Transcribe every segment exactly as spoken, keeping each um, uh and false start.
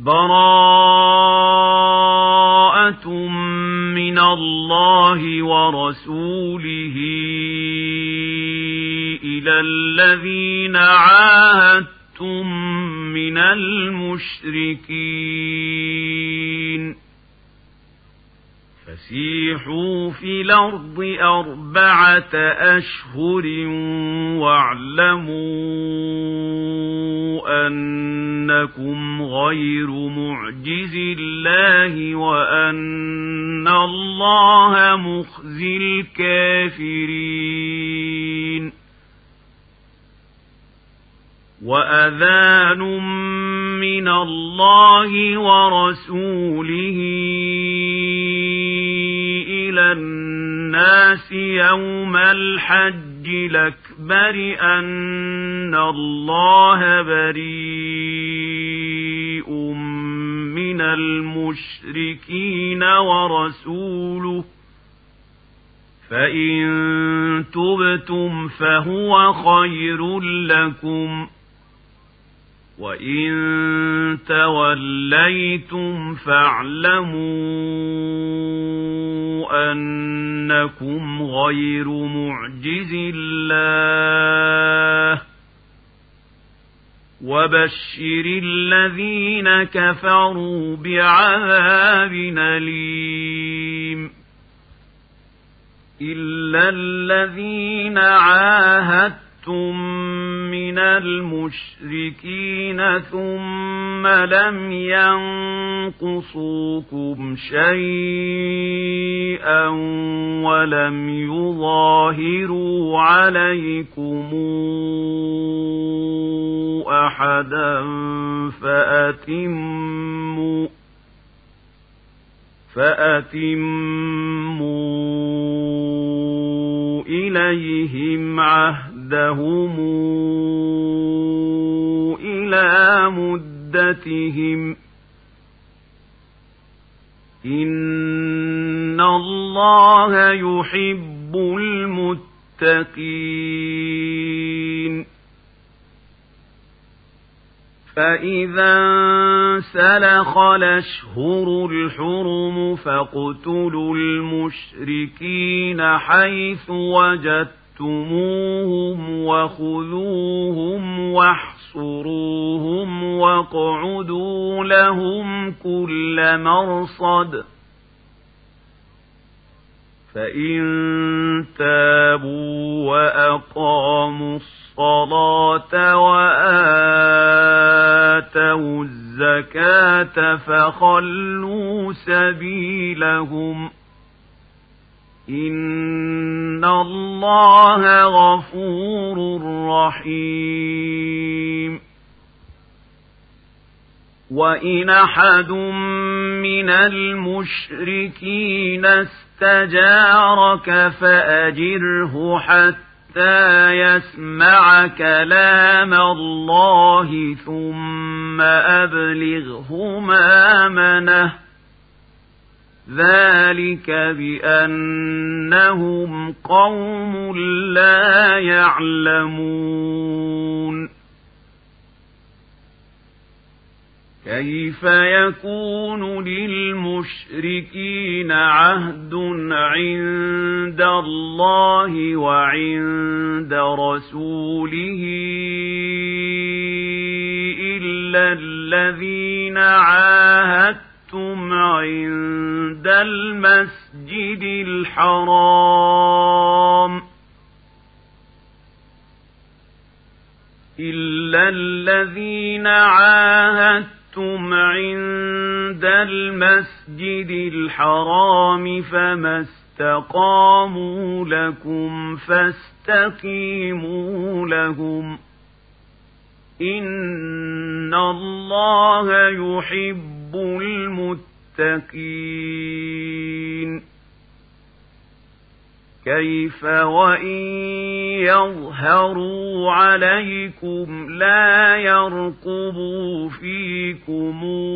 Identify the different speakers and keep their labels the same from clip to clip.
Speaker 1: براءة من الله ورسوله إلى الذين عاهدتم من المشركين فسيحوا في الأرض أربعة أشهر واعلموا أنكم غير معجز الله وأن الله مخزي الكافرين وأذان من الله ورسوله إلى الناس يوم الحج الأكبر أن الله بريء من المشركين ورسوله فإن تبتم فهو خير لكم وإن توليتم فاعلموا أنكم غير معجز الله وبشر الذين كفروا بعذاب أليم إلا الذين عاهدتم من المشركين ثم لم ينقصوكم شيئا ولم يظاهروا عليكم أحدا فأتموا فأتموا إليهم عهدهم إلى مدتهم إن الله يحب المتقين فإذا انسلخ الأشهر الحرم فاقتلوا المشركين حيث وجدتموهم وخذوهم واحصروهم واقعدوا لهم كل مرصد فإن تابوا وأقاموا الصلاة وآتوا الزكاة فخلوا سبيلهم إن الله غفور رحيم وإن أحد من المشركين استجارك فأجره حتى يسمع كلام الله ثم أبلغه مأمنه ذلك بأنهم قوم لا يعلمون كيف يكون للمشركين عهد عند الله وعند رسوله إلا الذين عاهدتم عند المسجد الحرام إلا الذين عاهدتم عند المسجد الحرام فما استقاموا لكم فاستقيموا لهم إن الله يحب المتقين كيف وإن يظهروا عليكم لا يرقبوا فيكم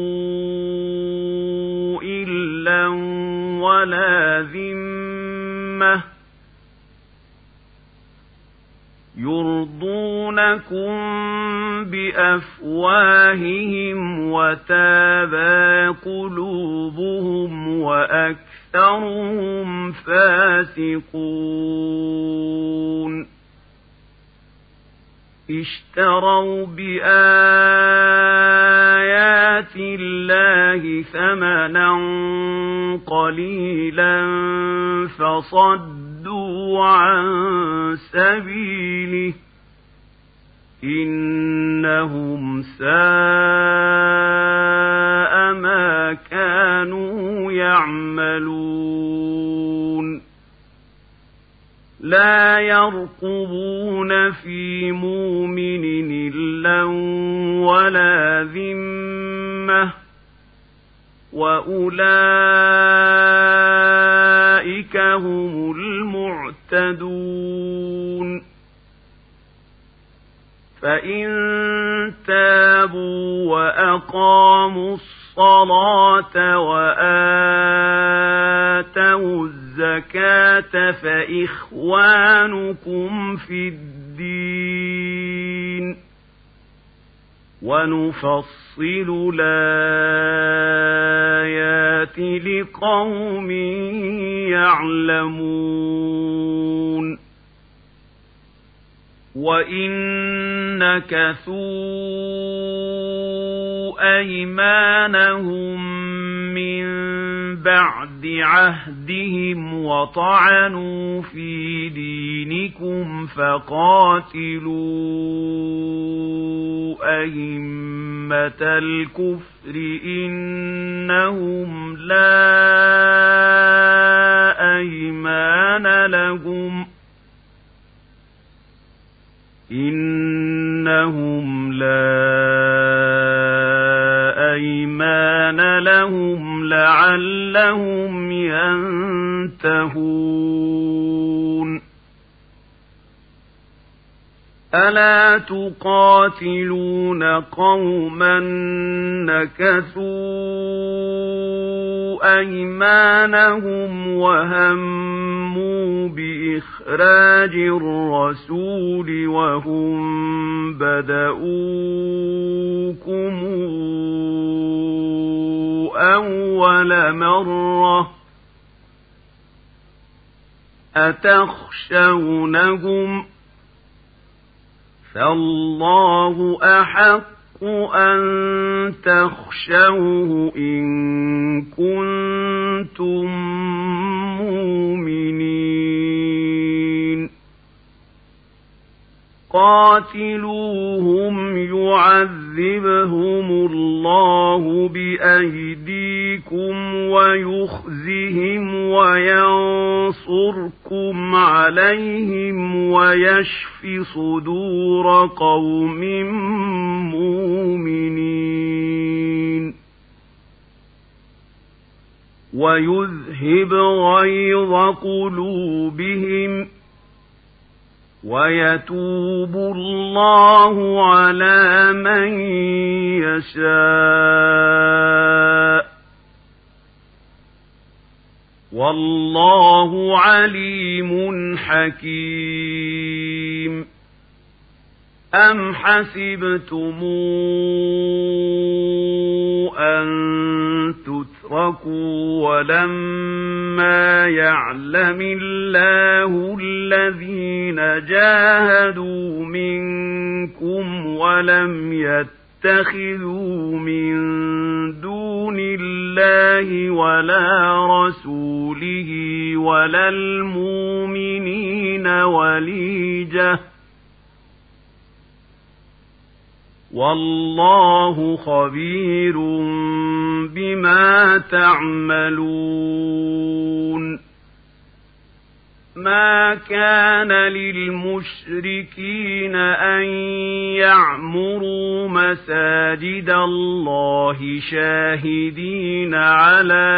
Speaker 1: إلا ولا ذمة يرضونكم بأفواههم وتابى قلوبهم وأكثرهم فاسقون اشتروا بآيات الله ثمنا قليلا فصدوا عن سبيله إنهم ساء ما كانوا يعملون لا يرقبون في مؤمن إلا ولا ذمة وأولئك هم المعتدون فإن تابوا وأقاموا الصلاة وآتوا الزكاة فإخوانكم في الدين ونفصل الآيات لقوم يعلمون وإن نكثوا أيمانهم من بعد عهدهم وطعنوا في دينكم فقاتلوا أئمة الكفر إنهم لا أيمان لهم إنهم لا أيمان لهم لعلهم ينتهون ألا تقاتلون قوما نكثوا أيمانهم وهموا بإخراج الرسول وهم بدؤوكم أول مرة أتخشونهم فالله أحق أن تخشوه إن كنتم مؤمنين قاتلوهم يعذبهم الله بأيديكم ويخزهم وينصركم عليهم ويشف صدور قوم مؤمنين ويذهب غيظ قلوبهم ويتوب الله على من يشاء والله عليم حكيم أم حسبتم أن تتركوا ولما يعلم الله الذين جاهدوا منكم ولم يتخذوا من دون الله ولا رسوله ولا المؤمنين وليجة والله خبير بما تعملون ما كان للمشركين أن يعمروا مساجد الله شاهدين على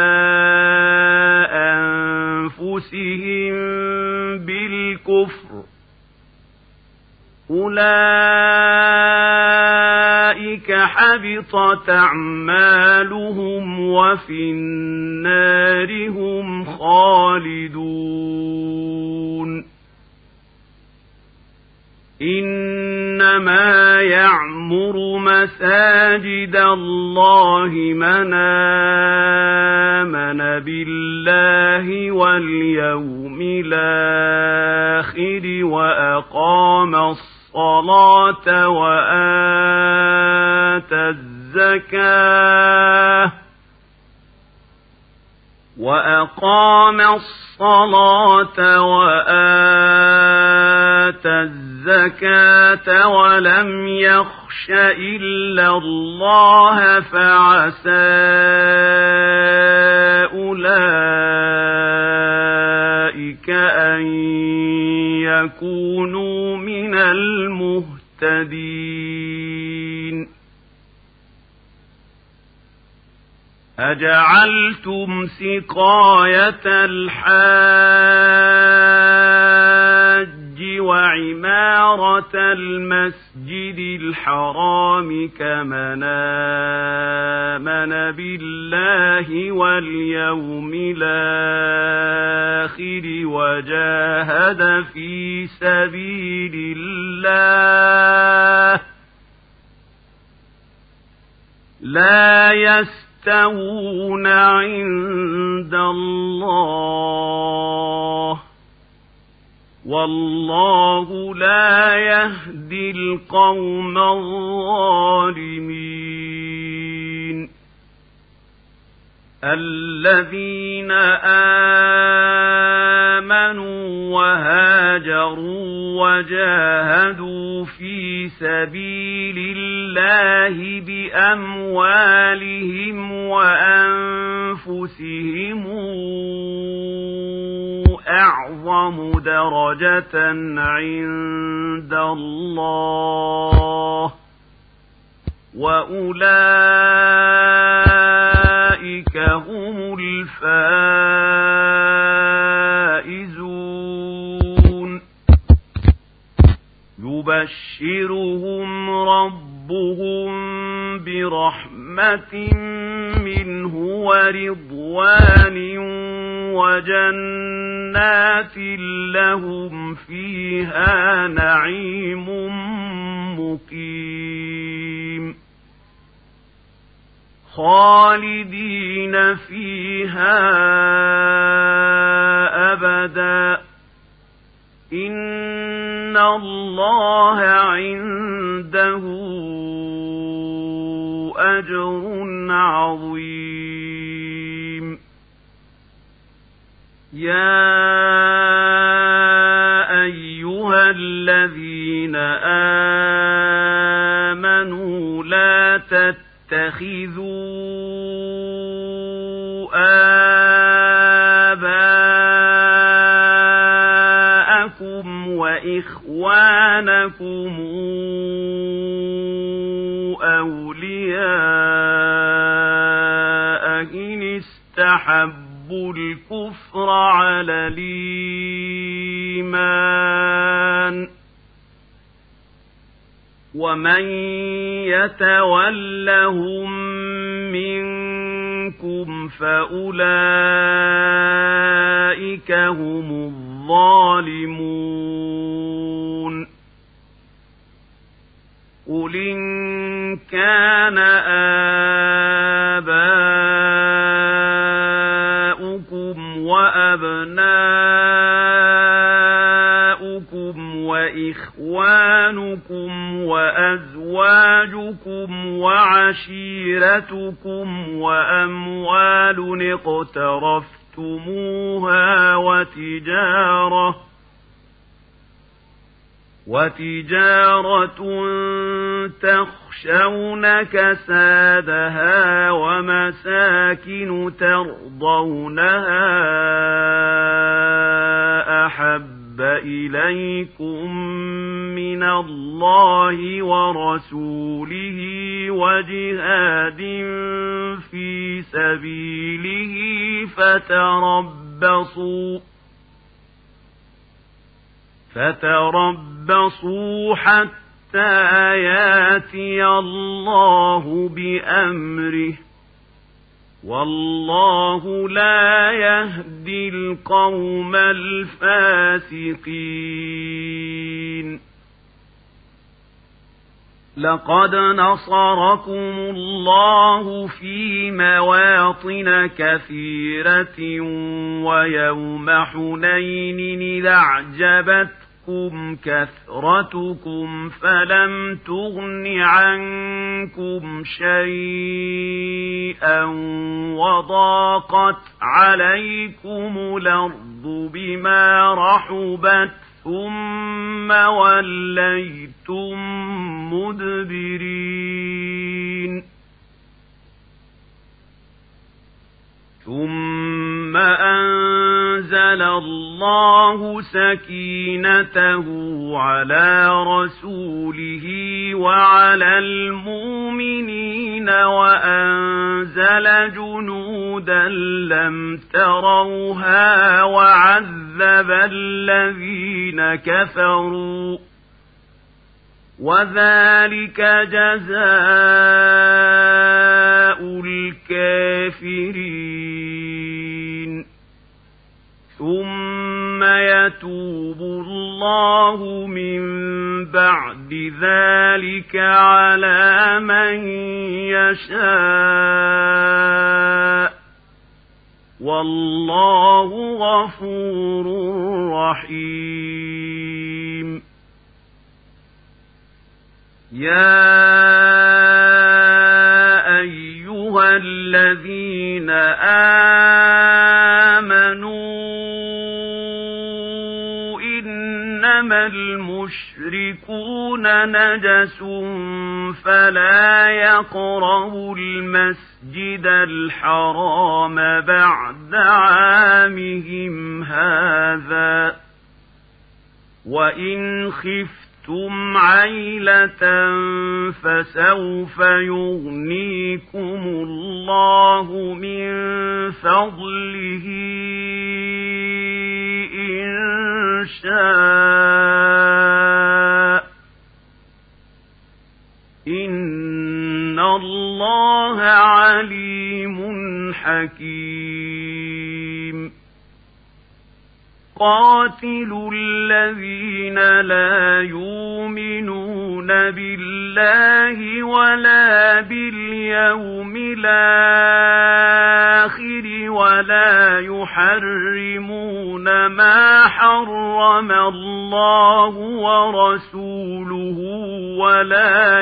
Speaker 1: أنفسهم بالكفر أولئك حبطت أعمالهم وفي النار هم خالدون إنما يعمر مساجد الله من آمن بالله واليوم الآخر وأقام الصلاة وآتى الزكاة وأقام الصلاة وآتى الزكاة ولم يخش إلا الله فعسى أولئك أن يكونوا من المهتدين. أجعلتم سقاية الحاج وعمارة المسجد الحرام كمن آمن بالله واليوم الآخر وجاهد في سبيل الله لا يستطيعون يستوون عند الله والله لا يهدي القوم الظالمين. الذين آمنوا وهاجروا وجاهدوا في سبيل الله بأموالهم وأنفسهم أعظم درجة عند الله وأولئك هم الفائزون. يبشرهم ربهم برحمة منه ورضوان وجنات لهم فيها نعيم مقيم خالدين فيها أبدا إن الله عنده أجر عظيم. يا أيها الذين آمنوا لا تتخذوا آباءكم وإخوانكم أولياء إن استحبوا الكفر على الإيمان ومن يتولهم منكم فأولئك هم الظالمون. قل إن كان آباؤكم وأبناؤكم وإخوانكم وأزواجكم وعشيرتكم وأموال اقترفتموها وتجارة وتجارة تخشون كسادها ومساكن ترضونها أحب إليكم من الله ورسوله وجهاد في سبيله فتربصوا فتربصوا حتى ياتي الله بأمره والله لا يهدي القوم الفاسقين. لقد نصركم الله في مواطن كثيرة ويوم حنين إذا أعجبتكم كثرتكم فلم تغن عنكم شيئا وضاقت عليكم الأرض بما رحبت ثم وليتم مدبرين ثم أنزل الله سكينته على رسوله وعلى المؤمنين وأنزل جنودا لم تروها وعذب الذين كفروا وذلك جزاء الكافرين ثم يتوب الله من بعد ذلك على من يشاء والله غفور رحيم يا أيها الذين آمنوا إنما المشركون نجس فلا يقربوا المسجد الحرام بعد عامهم هذا وإن خفتم ثم عيلة فسوف يغنيكم الله من فضله إن شاء إن الله عليم حكيم قاتلوا الذين لا يؤمنون بالله ولا باليوم الآخر ولا يحرمون ما حرم الله ورسوله ولا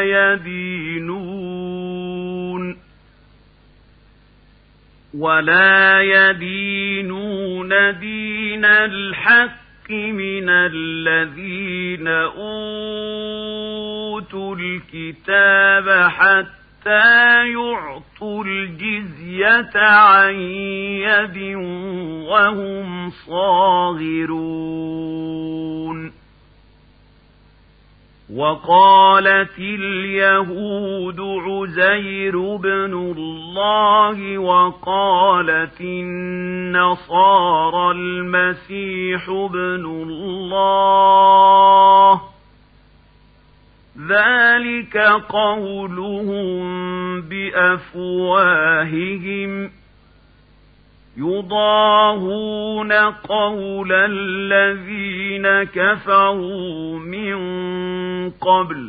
Speaker 1: يدينون ولا يدينون دين الحق من الذين أوتوا الكتاب حتى يعطوا الجزية عن يد وهم صاغرون وقالت اليهود عزير بن الله وقالت النصارى المسيح بن الله ذلك قولهم بأفواههم يضاهون قول الذين كفروا من قبل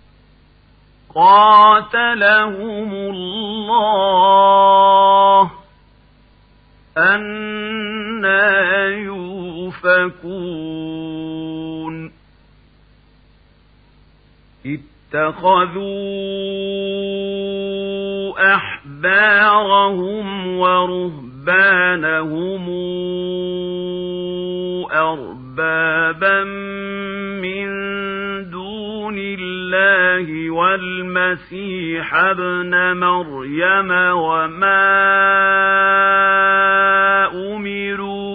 Speaker 1: قاتلهم الله أنى يؤفكون اتخذوا أحبارهم ورهبانهم أربابا من دون الله والمسيح ابن مريم وما أمروا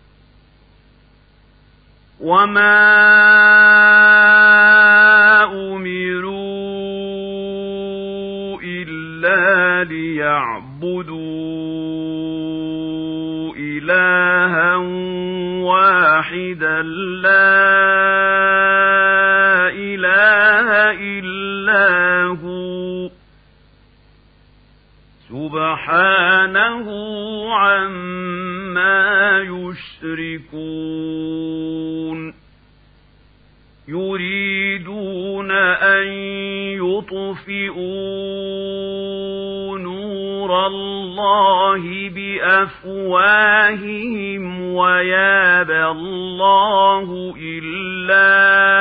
Speaker 1: وما أمروا إلا ليعبدوا إلها واحدا لا إله إلا هو سبحانه عما يشركون يريدون أن ليطفئوا نور الله بأفواههم ويابى الله إلا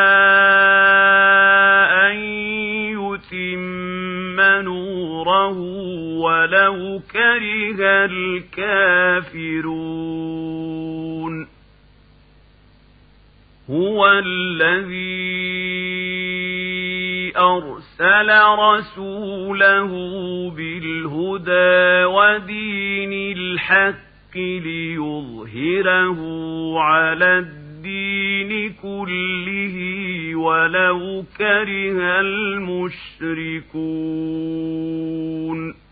Speaker 1: أن يتم نوره ولو كره الكافرون هو الذي أرسل رسوله بالهدى ودين الحق ليظهره على الدين كله ولو كره المشركون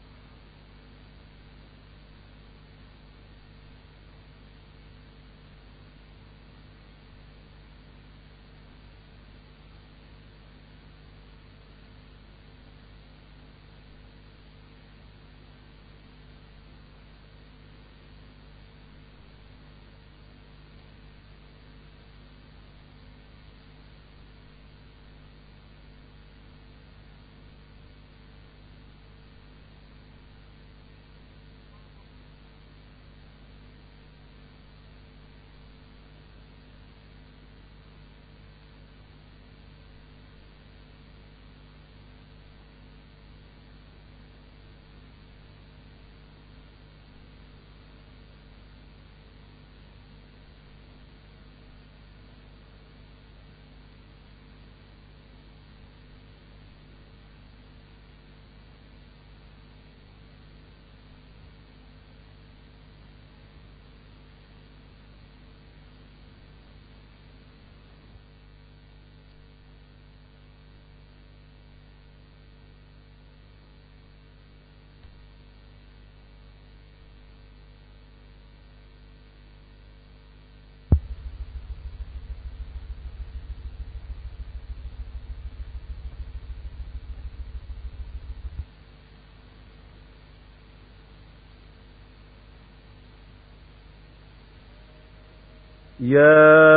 Speaker 1: يا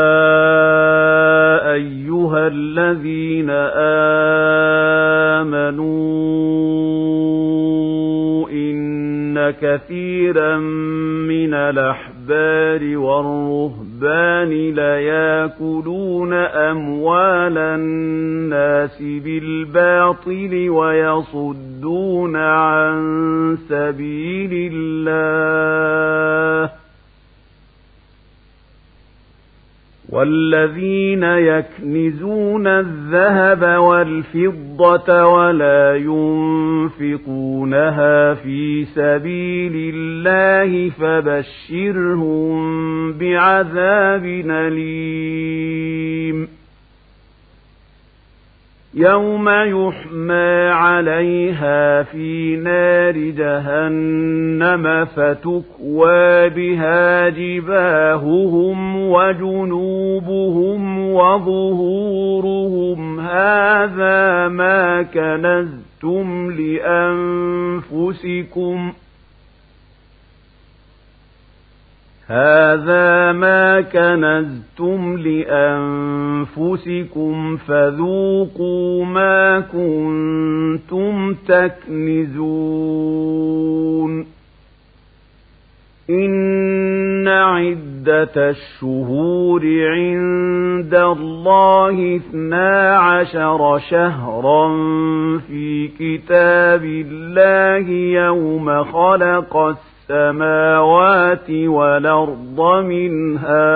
Speaker 1: أيها الذين آمنوا إن كثيرا من الأحبار والرهبان ليأكلون أموال الناس بالباطل ويصدون عن سبيل الله والذين يكنزون الذهب والفضة ولا ينفقونها في سبيل الله فبشرهم بعذاب أليم يوم يحمى عليها في نار جهنم فتكوى بها جباههم وجنوبهم وظهورهم هذا ما كنزتم لأنفسكم هذا ما كنزتم لأنفسكم فذوقوا ما كنتم تكنزون إن عدة الشهور عند الله اثنا عشر شهرا في كتاب الله يوم خلق السماوات السماوات والأرض منها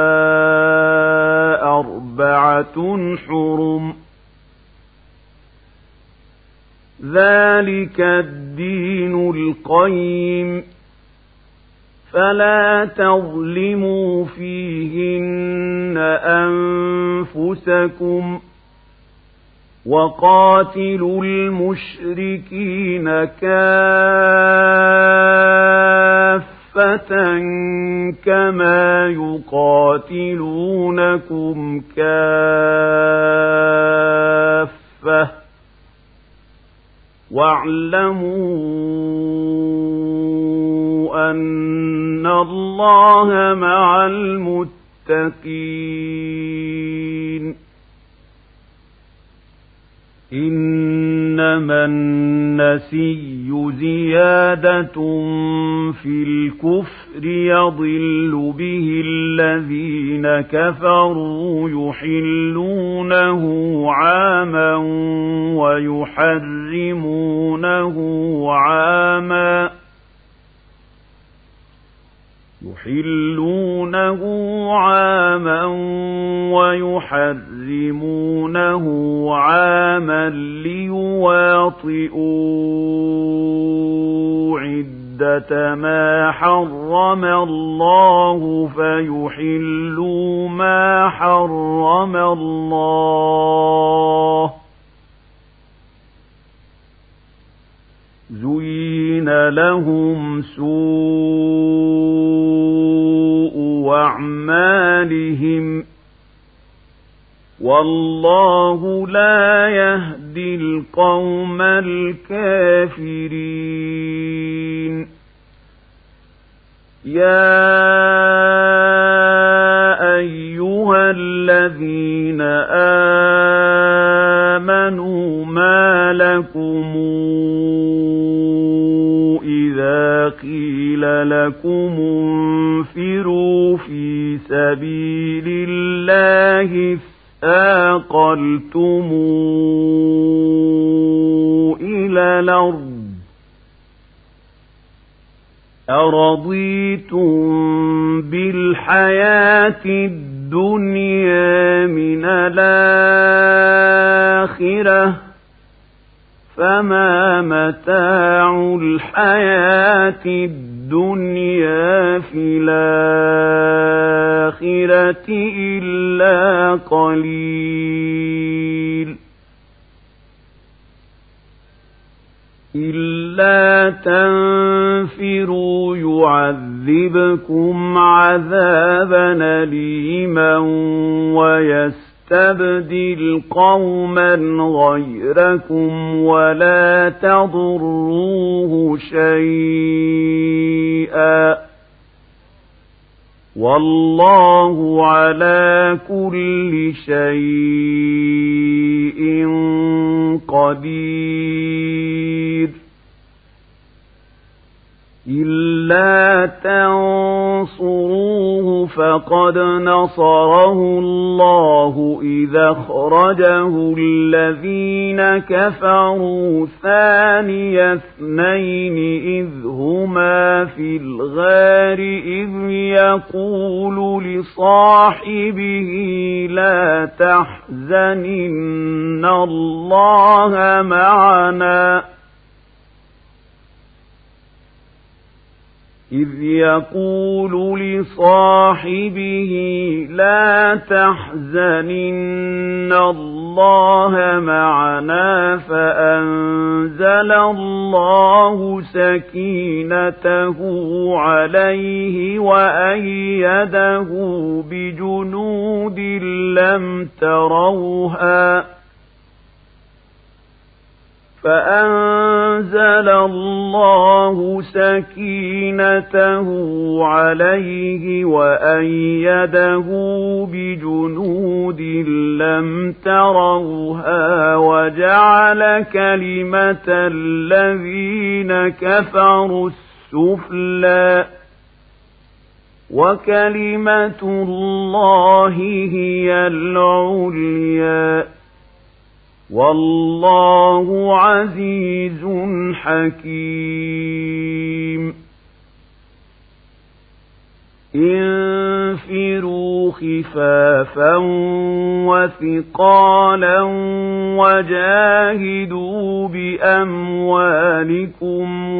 Speaker 1: أربعة حرم ذلك الدين القيم فلا تظلموا فيهن أنفسكم وقاتلوا المشركين كافة كما يقاتلونكم كافة واعلموا أن الله مع المتقين إن إنما النسي زيادة في الكفر يضل به الذين كفروا يحلونه عاما ويحرمونه عاما يحلونه عاما ويحرمونه عاما ليواطئوا عدة ما حرم الله فيحلوا ما حرم الله. زين لهم سوء أعمالهم والله لا يهدي القوم الكافرين. يا أيها الذين آمنوا ما لكم إذا قيل لكم انفروا في سبيل الله اثاقلتم إلى الأرض أرضيتم بالحياة الدنيا من الآخرة فما متاع الحياة الدنيا في الآخرة إلا قليل. إلا تنفروا يعذبكم عذابا أليما ويستبدل قوما غيركم ولا تضروه شيئا والله على كل شيء قدير. إلا تنصروه فقد نصره الله إذا أخرجه الذين كفروا ثاني اثنين إذ هما في الغار إذ يقول لصاحبه لا تحزن إن الله معنا إذ يقول لصاحبه لا تحزن إن الله معنا فأنزل الله سكينته عليه وأيده بجنود لم تروها فأنزل الله سكينته عليه وأيده بجنود لم تروها وجعل كلمة الذين كفروا السفلى وكلمة الله هي العليا والله عزيز حكيم. انفروا خفافا وثقالا وجاهدوا بأموالكم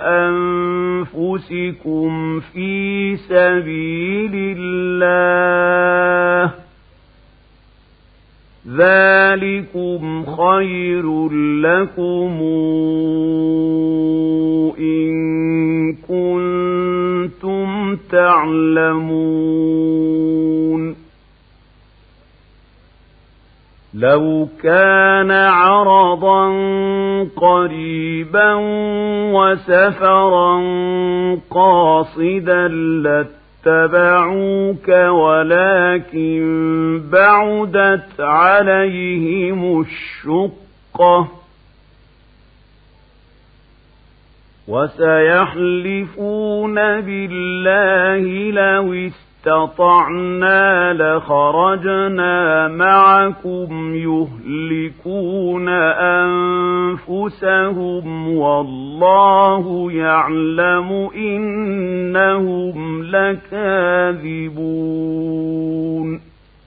Speaker 1: وأنفسكم في سبيل الله ذلكم خير لكم إن كنتم تعلمون. لو كان عرضا قريبا وسفرا قاصدا لاتبعوك ولكن بعدت عليهم الشقة وسيحلفون بالله لو استطعنا لخرجنا معكم يهلكون أنفسهم والله يعلم إنهم لكاذبون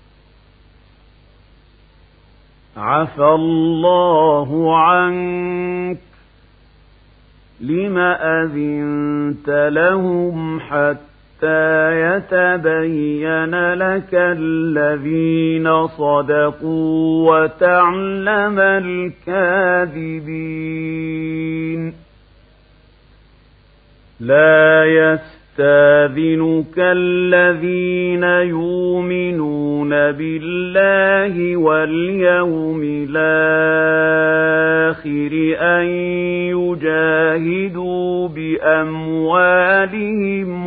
Speaker 1: عفى الله عنك لم أذنت لهم حتى يتبين لك الذين صدقوا وتعلم الكاذبين لا يستاذنك الذين يؤمنون بالله واليوم الآخر أن يجاهدوا بأموالهم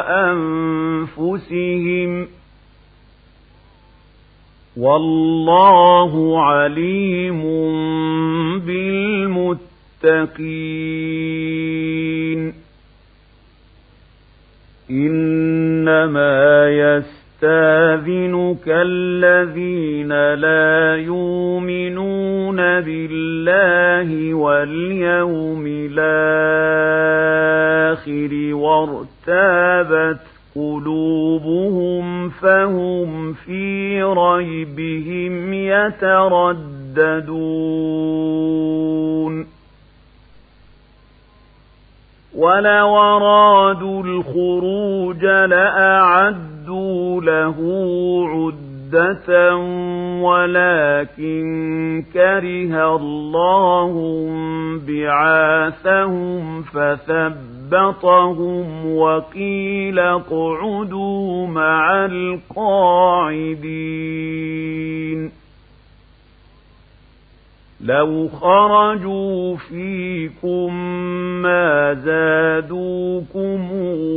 Speaker 1: وأنفسهم والله عليم بالمتقين إنما يستاذنك الذين لا يؤمنون بالله واليوم الآخر وارتابت قلوبهم فهم في ريبهم يترددون ولو أرادوا الخروج لأعدوا له عدة ولكن كره الله بعاثهم فثبطهم وقيل اقعدوا مع القاعدين لو خرجوا فيكم ما زادوكم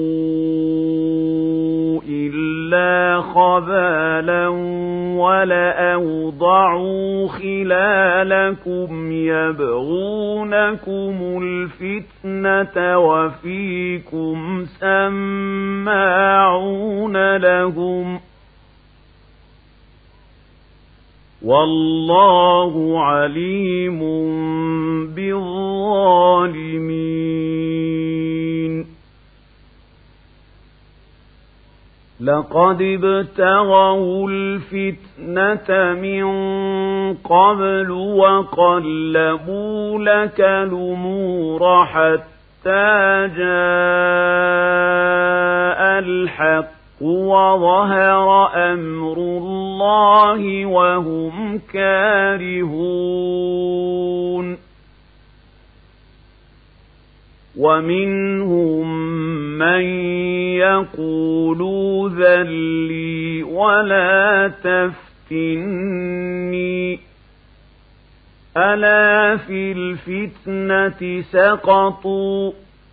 Speaker 1: إلا خبالا ولأوضعوا خلالكم يبغونكم الفتنة وفيكم سماعون لهم والله عليم بالظالمين لقد ابتغوا الفتنة من قبل وقلبوا لك الأمور حتى جاء الحق وظهر أمر الله وهم كارهون ومنهم من يقول ائذن لي ولا تفتني ألا في الفتنة سقطوا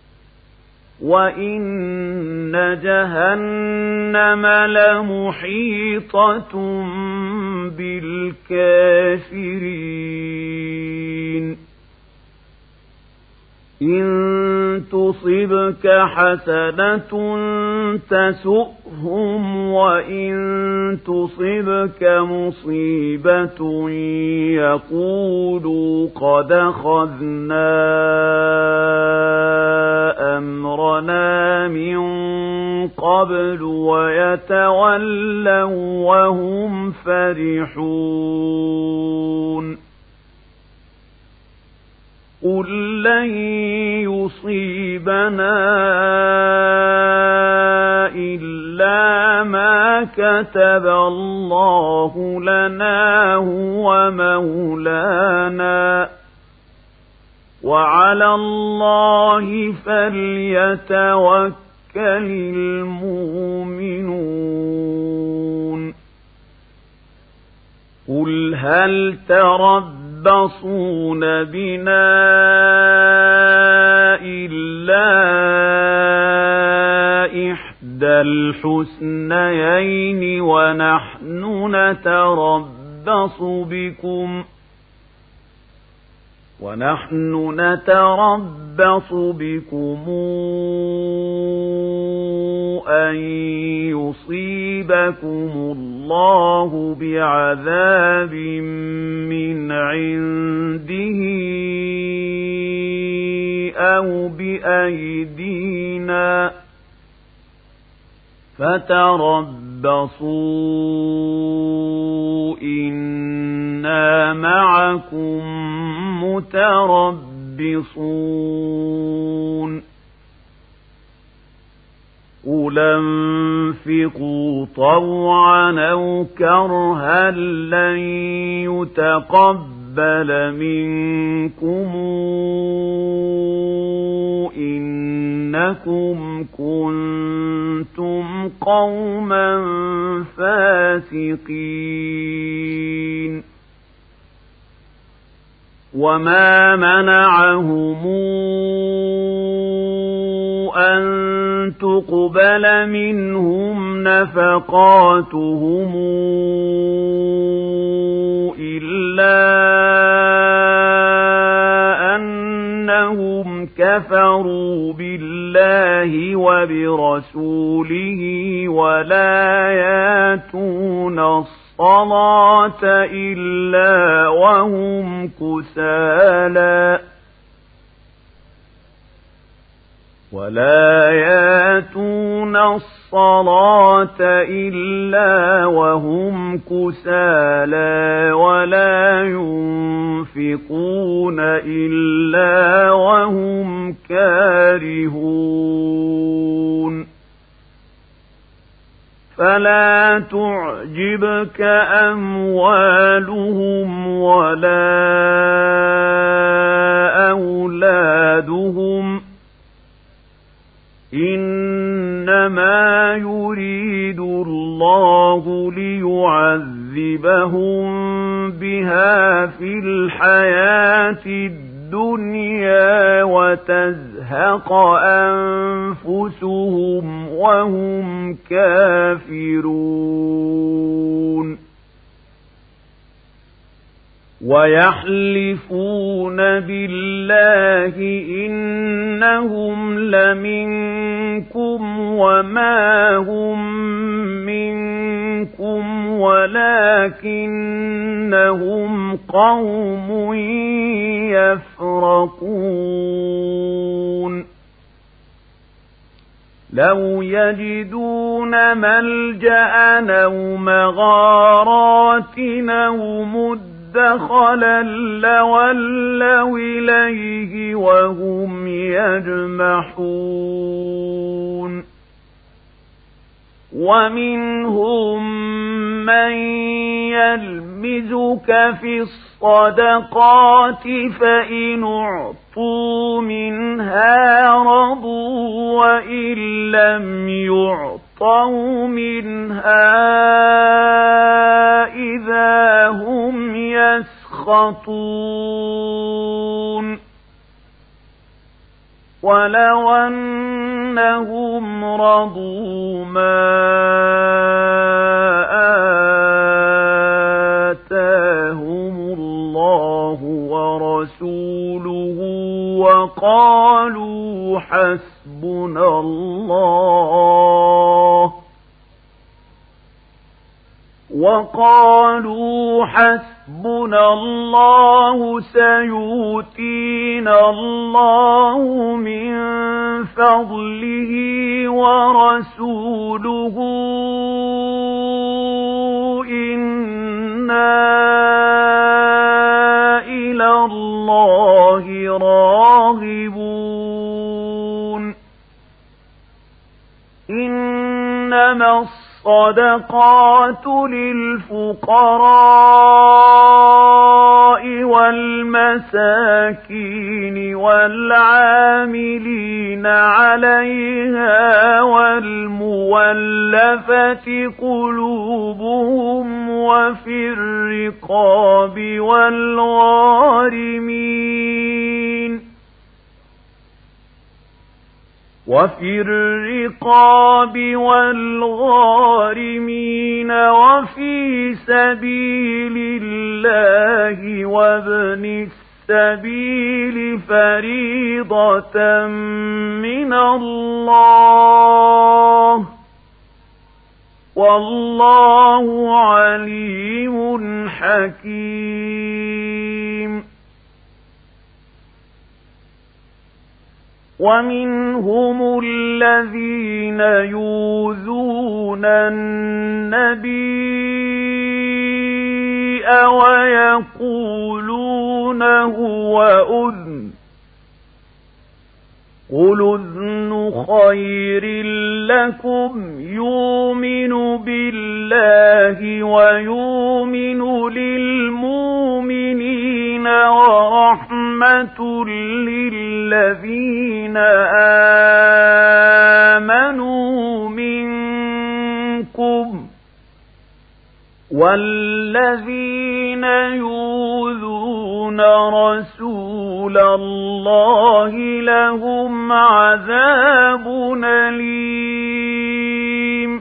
Speaker 1: وإن جهنم لمحيطة بالكافرين إن تصبك حسنة تسؤهم وإن تصبك مصيبة يقولوا قد أخذنا أمرنا من قبل ويتولوا وهم فرحون قل لن يصيبنا إلا ما كتب الله لنا هو مولانا وعلى الله فليتوكل المؤمنون قل هل تربصون بنا إلا إحدى الحسنيين ونحن نتربص بكم ونحن نتربص بكم أن يصيبكم الله بعذاب من عنده أو بأيدينا فتربصوا إنا معكم متربصون قُلْ أَنفِقُوا طَوْعًا أَوْ كَرْهًا لَّن يُتَقَبَّلَ مِنكُمْ إِنَّكُمْ كُنتُمْ قَوْمًا فَاسِقِينَ وَمَا مَنَعَهُمْ أَن تُقْبَلَ مِنْهُمْ نَفَقَاتُهُمْ إِلَّا أَنَّهُمْ كَفَرُوا بِاللَّهِ وَبِرَسُولِهِ وَلَا يَأْتُونَ الصَّلَاةَ إِلَّا وَهُمْ كُسَالَى وَلَا يَأْتُونَ الصَّلَاةَ إِلَّا وَهُمْ كُسَالَى وَلَا يُنْفِقُونَ إِلَّا وَهُمْ كَارِهُونَ فَلَا تُعْجِبْكَ أَمْوَالُهُمْ وَلَا أَوْلَادُهُمْ إِنَّمَا يُرِيدُ اللَّهُ لِيُعَذِّبَهُم بِهَا فِي الْحَيَاةِ الدُّنْيَا وَتَزْهَقَ أَنفُسُهُمْ وَهُمْ كَافِرُونَ وَيَحْلِفُونَ بِاللَّهِ إِنَّهُمْ لَمِنكُمْ وَمَا هُمْ مِنكُمْ وَلَكِنَّهُمْ قَوْمٌ يَفْرَقُونَ لَوْ يَجِدُونَ مَلْجَأً أَوْ مَغَارَاتٍ أَوْ مُدَّخَلًا لَّوَلَّوْا إِلَيْهِ وَهُمْ يَجْمَحُونَ وَمِنْهُم مَّن يَلْمِزُكَ فِي الصَّدَقَاتِ فَإِنْ أُعْطُوا مِنْهَا رَضُوا وَإِن لَّمْ يُعْطَوْا مِنْهَا إِذَا هُمْ يَسْخَطُونَ وَلَوْ أَنَّهُمْ رَضُوا مَا آتَاهُمُ اللَّهُ وَرَسُولُهُ وَقَالُوا حَسْبُنَا اللَّهُ وَقَالُوا حَسْبُنَا اللَّهُ سَيُؤْتِينَا اللَّهُ مِنْ فَضْلِهِ وَرَسُولُهُ إِنَّا إِلَى اللَّهِ راغبون إِنَّمَا الصَّدَقَاتُ لِلْفُقَرَاءِ وَالْمَسَاكِينِ وَالْعَامِلِينَ عَلَيْهَا وَالْمُوَلَّفَةِ قُلُوبُهُمْ وَفِي الرِّقَابِ وَالْغَارِمِينَ وفي الرقاب والغارمين وفي سبيل الله وابن السبيل فريضة من الله والله عليم حكيم ومنهم الذين يؤذون النبي ويقولون هو أذن قل أذن خير لكم يؤمن بالله ويؤمن للمؤمنين ورحمة للذين آمنوا منكم والذين يؤذون رسول الله لهم عذاب أليم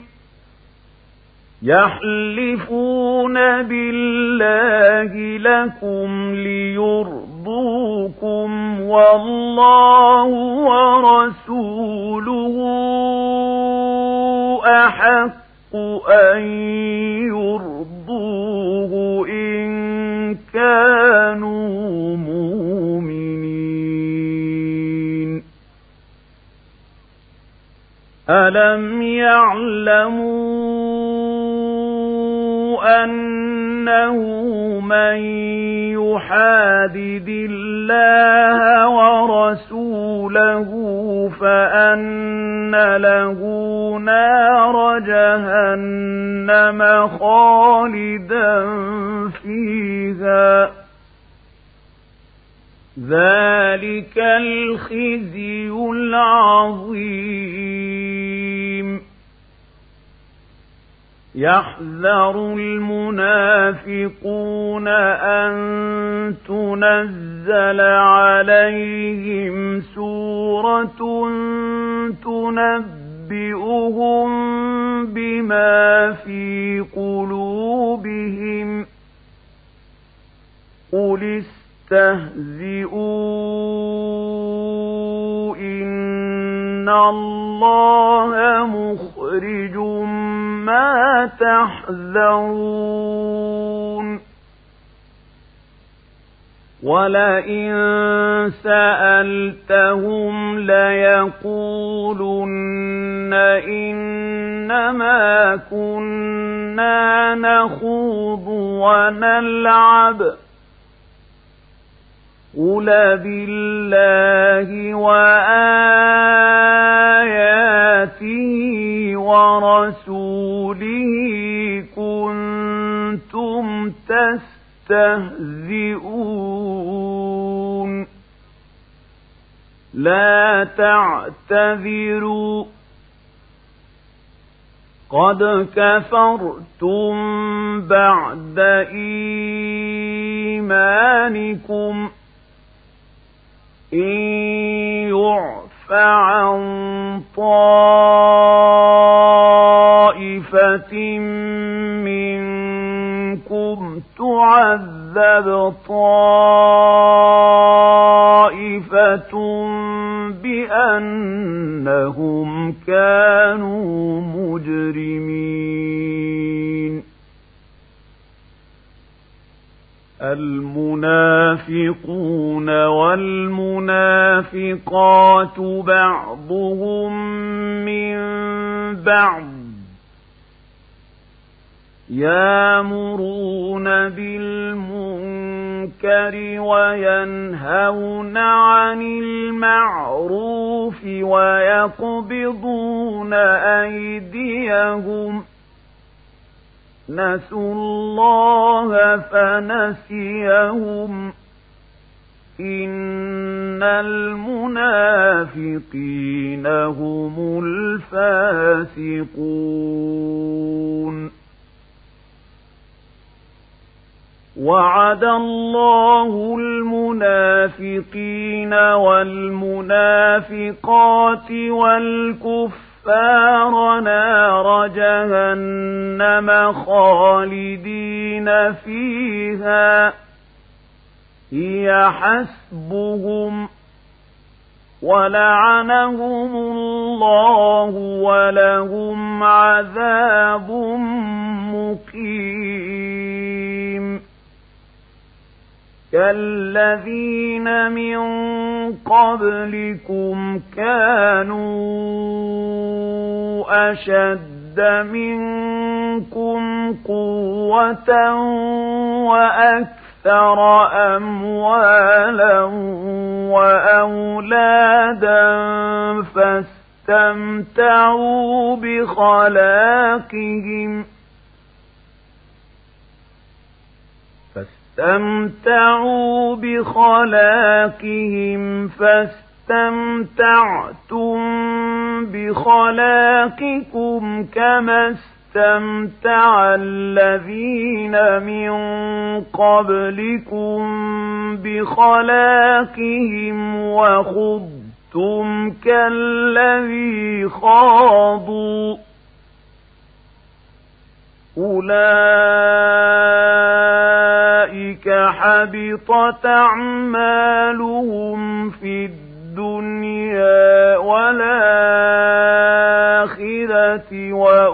Speaker 1: يحلفون بالله لكم ليرضوكم والله ورسوله أحق أن يرضوه إن كانوا مؤمنين ألم يعلموا أنه من يحادد الله ورسوله فأن له نار جهنم خالدا فيها ذلك الخزي العظيم يحذر المنافقون أن تنزل عليهم سورة تنبئهم بما في قلوبهم قل استهزئوا إن الله مخرج ما تحذرون ولئن سألتهم ليقولن إنما كنا نخوض ونلعب قل بالله وآياته ورسوله كنتم تستهزئون لا تعتذروا قد كفرتم بعد إيمانكم إن يعف عن طائفة منكم تعذب طائفة بأنهم كانوا مجرمين المنافقون والمنافقات بعضهم من بعض يأمرون بالمنكر وينهون عن المعروف ويقبضون أيديهم نسوا الله فنسيهم إن المنافقين هم الفاسقون وعد الله المنافقين والمنافقات والكفار نار جهنم خالدين فيها هي حسبهم ولعنهم الله ولهم عذاب مقيم كالذين من قبلكم كانوا أشد منكم قوة وأكثر أموالا وأولادا فاستمتعوا بخلاقهم فاستمتعوا بخلاقهم فاستمتعتم بخلاقكم كما استمتع الذين من قبلكم بخلاقهم وخضتم كالذي خاضوا أولئك حبطت أعمالهم في الدنيا والآخرة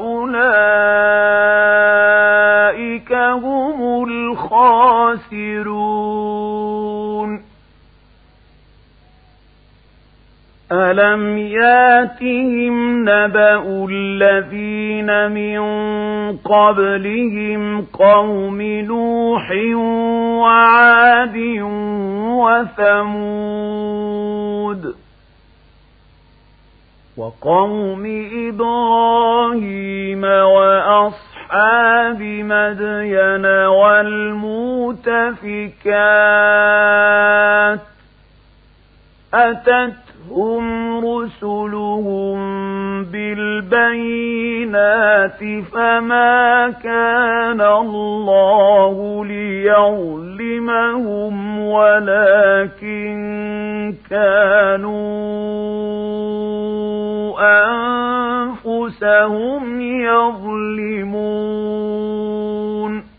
Speaker 1: وأولئك هم الخاسرون ألم ياتهم نبأ الذين من قبلهم قوم نوح وعاد وثمود وقوم إبراهيم وأصحاب مدين والمؤتفكات أتت هم رسلهم بالبينات فما كان الله ليظلمهم ولكن كانوا أنفسهم يظلمون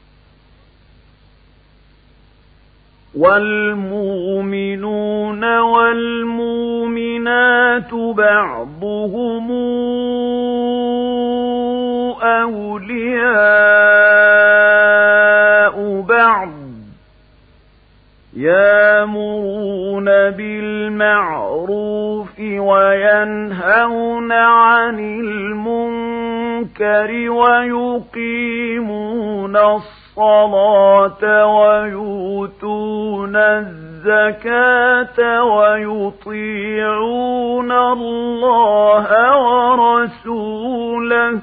Speaker 1: والمؤمنون والمؤمنات بعضهم أولياء بعض يأمرون بالمعروف وينهون عن المنكر ويقيمون الصلاة الصلاة ويؤتون الزكاة ويطيعون الله ورسوله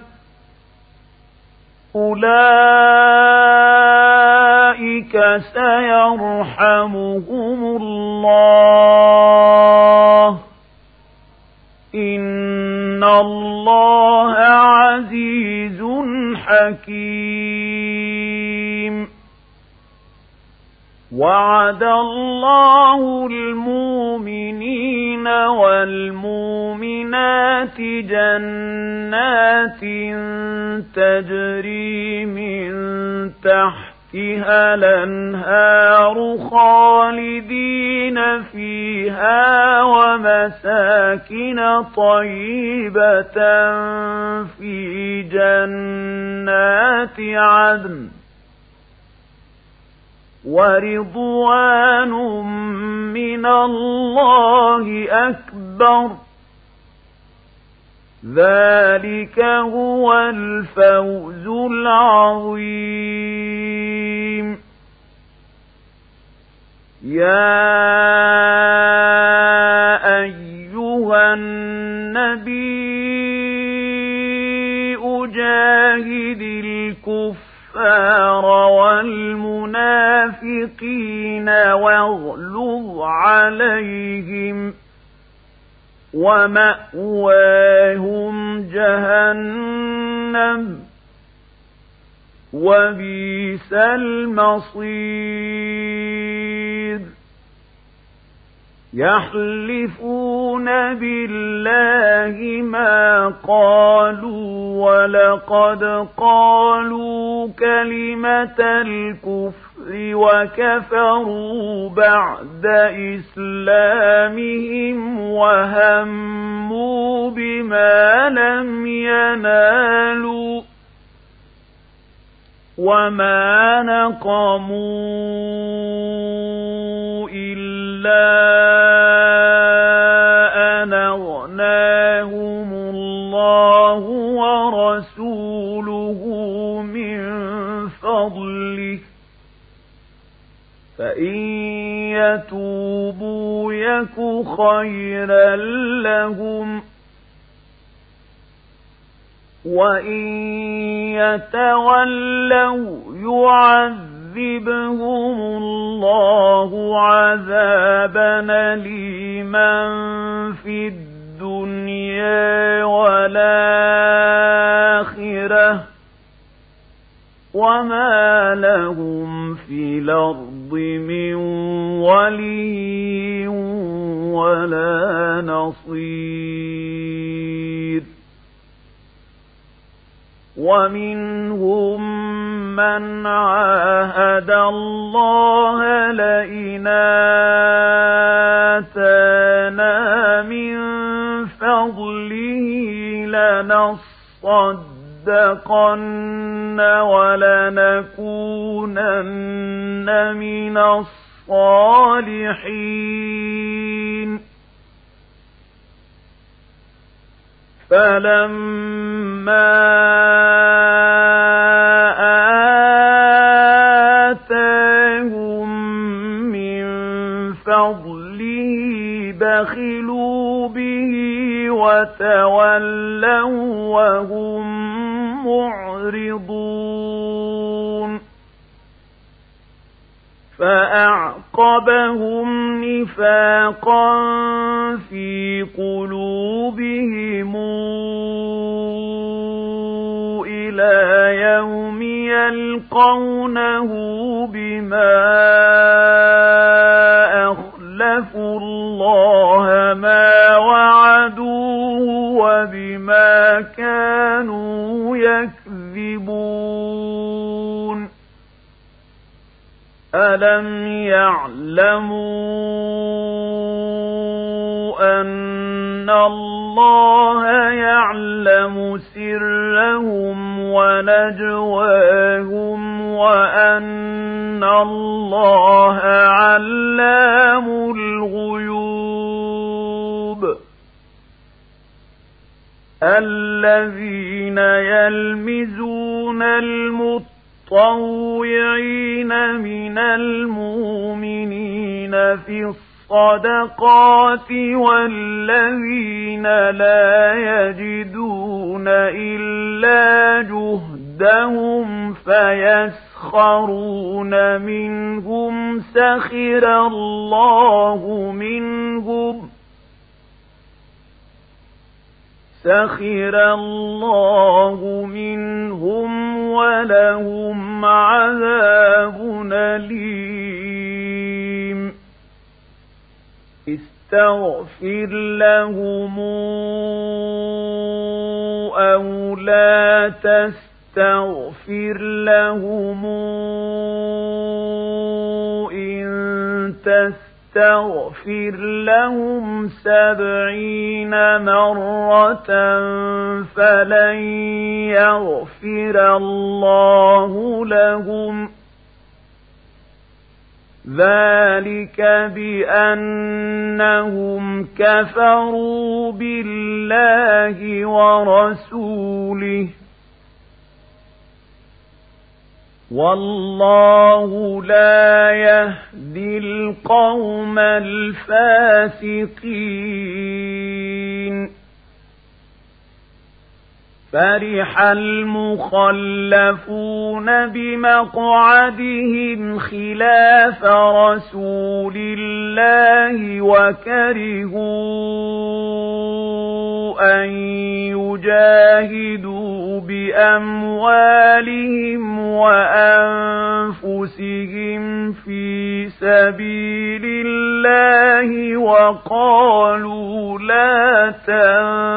Speaker 1: أولئك سيرحمهم الله إن الله عزيز حكيم وعد الله المؤمنين والمؤمنات جنات تجري من تحتها الأنهار خالدين فيها ومساكن طيبة في جنات عدن ورضوان من الله أكبر ذلك هو الفوز العظيم يا أيها النبي جاهد الكفار والمنافقين واغلظ عليهم ومأواهم جهنم وبئس المصير يحلفون بالله ما قالوا ولقد قالوا كلمة الكفر وكفروا بعد إسلامهم وهموا بما لم ينالوا وما نقموا إلا أن أغناهم الله ورسوله من فضله فإن يتوبوا يك خيرا لهم وإن يتولوا يعذبهم الله عذابا أليما في الدنيا والآخرة وما لهم في الأرض من ولي ولا نصير ومنهم من عاهد الله لئن آتانا من فضله لنصدقن ولنكونن من الصالحين فلما آتاهم من فضله بخلوا به وتولوا وهم معرضون فأعقبهم نفاقا في قلوبهم إلى يوم يلقونه بما أخلفوا الله ما وعدوه وبما كانوا يكذبون ألم يعلموا أن الله يعلم سرهم ونجواهم وأن الله علام الغيوب الذين يلمزون المتقين المتطوعين من المؤمنين في الصدقات والذين لا يجدون إلا جهدهم فيسخرون منهم سخر الله منهم سخر الله منهم ولهم عذاب أليم استغفر لهم أو لا تستغفر لهم إن تستغفر تستغفر لهم سبعين مرة فلن يغفر الله لهم ذلك بأنهم كفروا بالله ورسوله والله لا يهدي القوم الفاسقين فرح المخلفون بمقعدهم خلاف رسول الله وكرهوا أن يجاهدوا بأموالهم وأنفسهم في سبيل الله وقالوا لا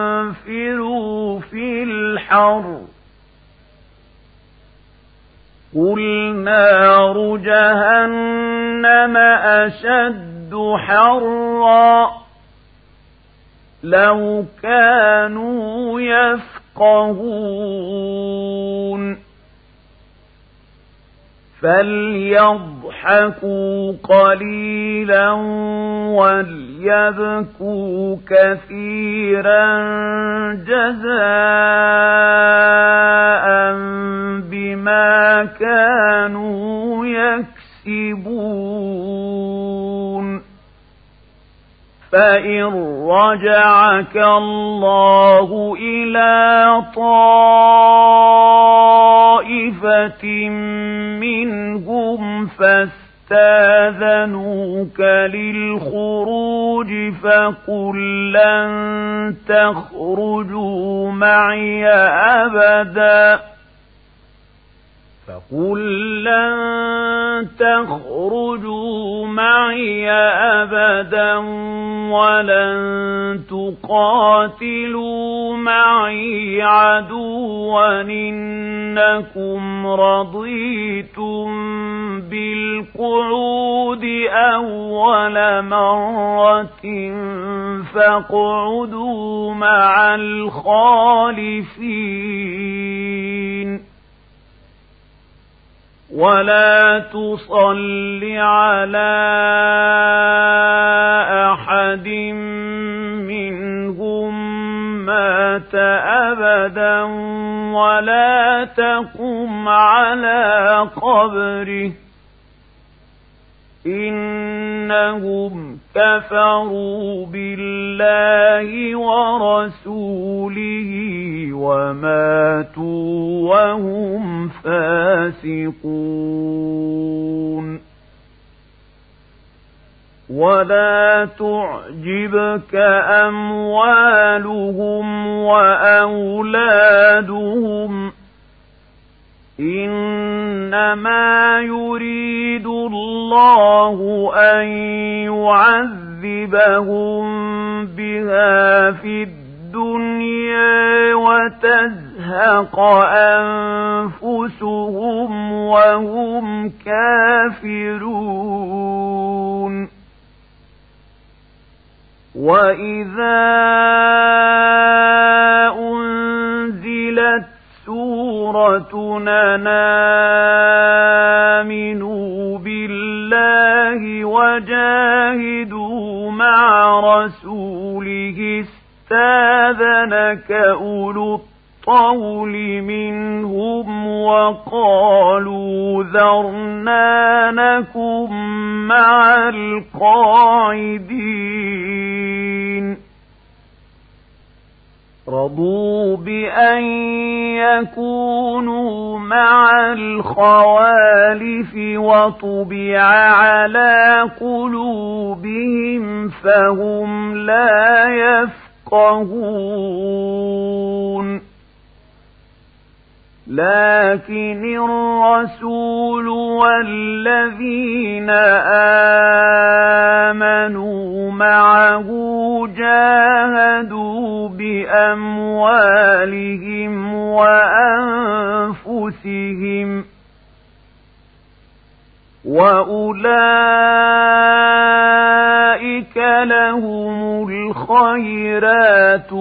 Speaker 1: تنفروا في الحر قُلْ نَارُ جَهَنَّمَ أَشَدُّ حَرًّا لَوْ كَانُوا يَفْقَهُونَ فَلْيَضْحَكُوا قَلِيلًا وَلْيَبْكُوا كَثِيرًا جَزَاءً بِمَا كَانُوا يَكْسِبُونَ فَإِن رَّجَعَكَ اللَّهُ إِلَىٰ طَائِفَةٍ مِّنْهُمْ فَاسْتَأْذَنُوكَ لِلْخُرُوجِ فَقُل لَّن تَخْرُجُوا مَعِيَ أَبَدًا فَقُل لَّن تَخْرُجُوا مَعِيَ أَبَدًا وَلَن تُقَاتِلُوا مَعِي عَدُوًّا إِنَّكُمْ رَضِيتُم بِالْقُعُودِ أَوَّلَ مَرَّةٍ فَاقْعُدُوا مَعَ الْخَالِفِينَ وَلَا تُصَلِّ عَلَىٰ أَحَدٍ مِّنْهُم مَّاتَ أَبَدًا وَلَا تَقُمْ عَلَىٰ قَبْرِهِ إِنَّهُمْ كَفَرُوا بِاللَّهِ وَرَسُولِهِ وَمَاتُوا وَهُمْ فَاسِقُونَ وَلَا تُعْجِبْكَ أَمْوَالُهُمْ وَأَوْلَادُهُمْ إِنَّمَا يُرِيدُ اللَّهُ أَن يُعَذِّبَهُم بِهَا فِي الدُّنْيَا وَتَزْهَقَ أَنفُسُهُمْ وَهُمْ كَافِرُونَ وَإِذَا أُنزِلَتْ سُورَةٌ أَنْ آمِنُوا بِاللَّهِ وَجَاهِدُوا مَعَ رَسُولِهِ اسْتَأْذَنَكَ أُولُو الطَّوْلِ مِنْهُمْ وَقَالُوا ذَرْنَا نَكُن مَّعَ الْقَاعِدِينَ رَضُوا بِأَن يَكُونُوا مَعَ الْخَوَالِفِ وَطُبِعَ عَلَىٰ قُلُوبِهِمْ فَهُمْ لَا يَفْقَهُونَ لَٰكِنِ الرَّسُولُ وَالَّذِينَ آمَنُوا مَعَهُ جَاهَدُوا بِأَمْوَالِهِمْ وَأَنفُسِهِمْ وَأُولَٰئِكَ لَهُمُ الْخَيْرَاتُ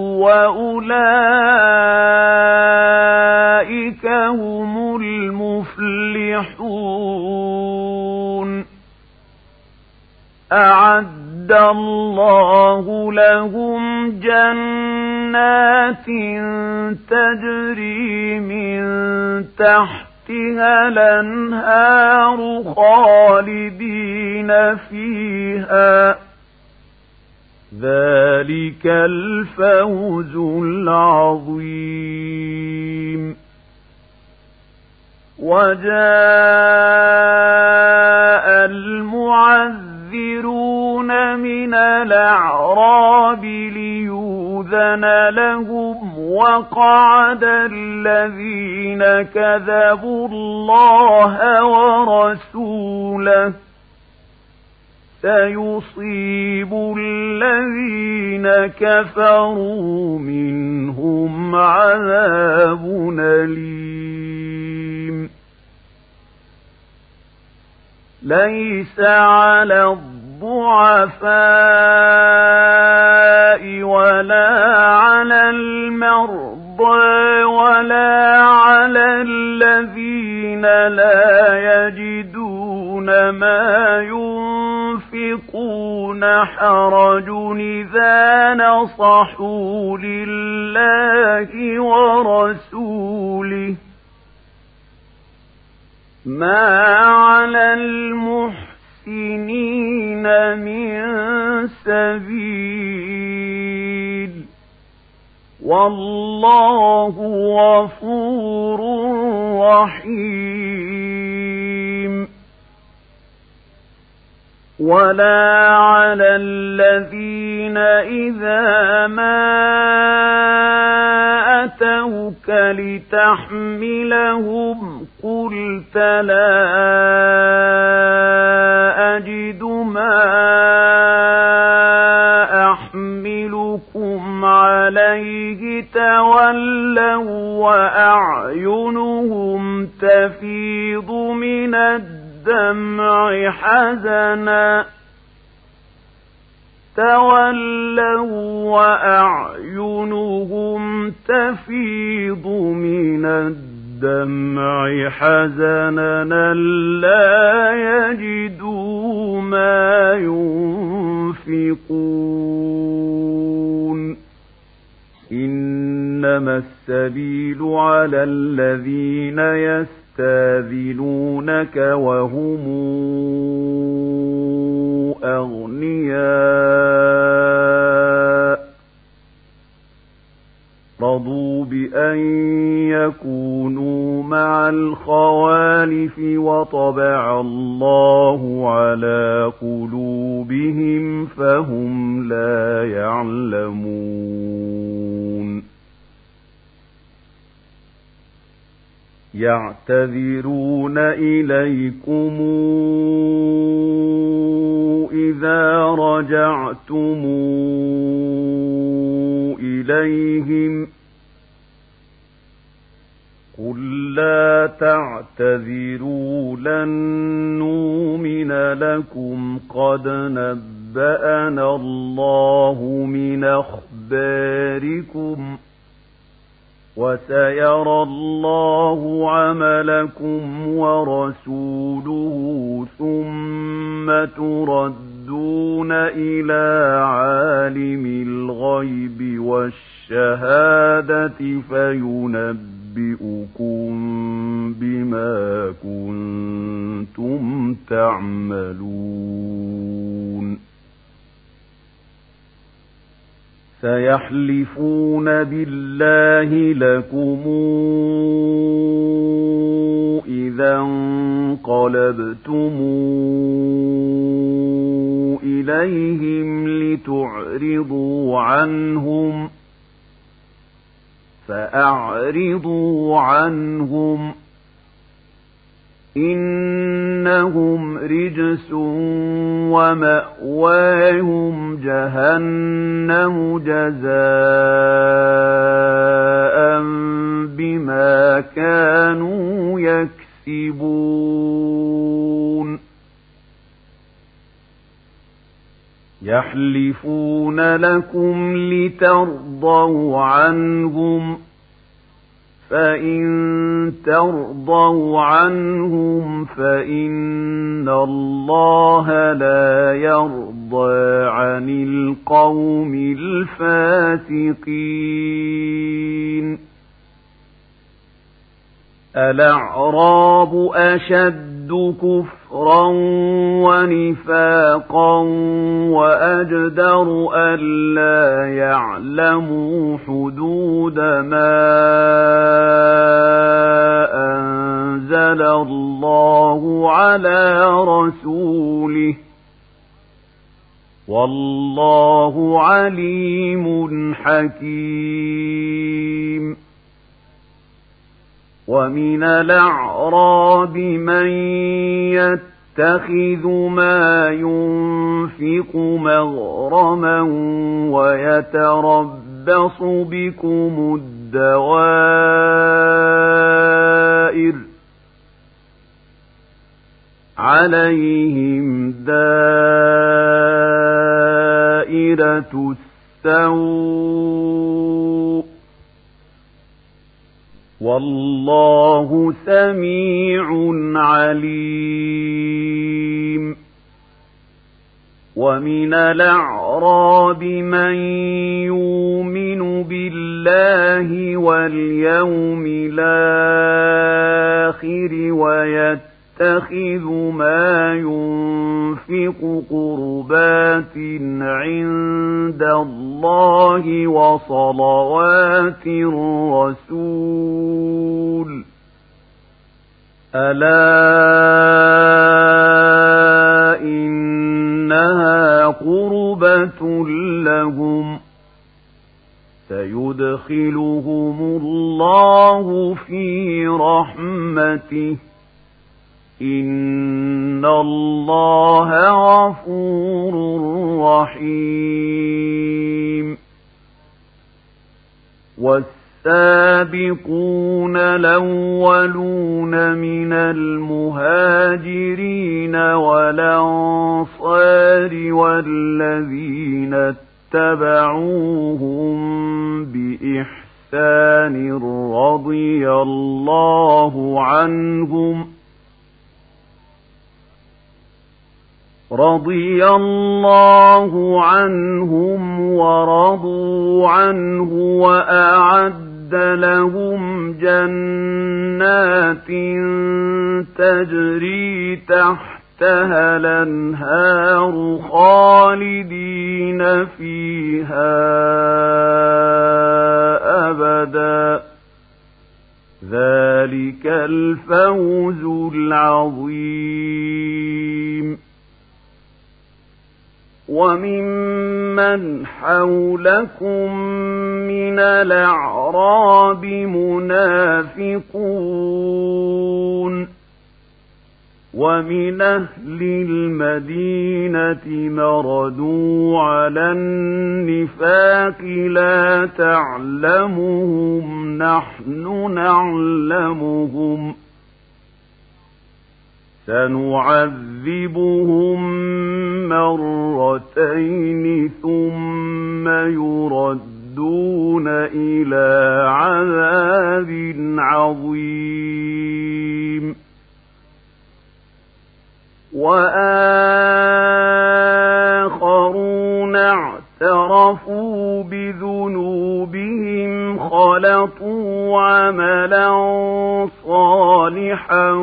Speaker 1: وَأُولَٰئِكَ هُمُ الْمُفْلِحُونَ أَعَدَّ اللَّهُ لَهُمْ جَنَّاتٍ تَجْرِي مِن تَحْتِهَا الْأَنْهَارُ خَالِدِينَ فِيهَا ذَلِكَ الْفَوْزُ الْعَظِيمُ وَجَاءَ الْمُعَذِّرُونَ مِنَ الْأَعْرَابِ لِيُؤْذَنَ لَهُمْ وَقَعَدَ الَّذِينَ كَذَبُوا اللَّهَ وَرَسُولَهُ سَيُصِيبُ الَّذِينَ كَفَرُوا مِنْهُمْ عَذَابٌ أَلِيمٌ ليس على الضعفاء ولا على المرضى ولا على الذين لا يجدون ما ينفقون حرج إذا نصحوا لله ورسوله ما على المحسنين من سبيل والله غفور رحيم ولا على الذين إذا ما أتوك لتحملهم قلت لا أجد ما أحملكم عليه تولوا وأعينهم تفيض من الدمع حزنا تولوا وأعينهم تفيض من الدمع حزنا لا يجدوا ما ينفقون إنما السبيل على الذين يستاذنونك وهم أغنياء رضوا بأن يكونوا مع الخوالف وطبع الله على قلوبهم فهم لا يعلمون يعتذرون إليكم إذا رجعتم إليهم قل لا تعتذروا لن نؤمن لكم قد نبأنا الله من أخباركم وسيرى الله عملكم ورسوله ثم تردون إلى عالم الغيب والشهادة فينبئكم بما كنتم تعملون سيحلفون بالله لكم إذا انقلبتم إليهم لتعرضوا عنهم فأعرضوا عنهم إنهم رجس ومأواهم جهنم جزاء بما كانوا يكسبون يحلفون لكم لترضوا عنهم فإن ترضوا عنهم فإن الله لا يرضى عن القوم الفاسقين الأعراب أشد كفرا ونفاقا وأجدر ألا يعلموا حدود ما أنزل الله على رسوله والله عليم حكيم ومن الأعراب من يتخذ ما ينفق مغرما ويتربص بكم الدوائر عليهم دائرة السوء والله سميع عليم ومن الأعراب من يؤمن بالله واليوم الآخر ويتخذ ما ينفق قربات عند الله وصلوات الرسول ألا إنها قربة لهم سيدخلهم الله في رحمته إن الله غفور رحيم والسابقون الأولون من المهاجرين والأنصار والذين اتبعوهم بإحسان رضي الله عنهم رضي الله عنهم ورضوا عنه وأعد لهم جنات تجري تحتها الأنهار خالدين فيها أبدا ذلك الفوز العظيم وممن حولكم من الأعراب منافقون ومن أهل المدينة مردوا على النفاق لا تعلمهم نحن نعلمهم سنعذبهم مرتين ثم يردون إلى عذاب عظيم وآخرون اعترفوا بذنوبهم خلطوا عملا صالحا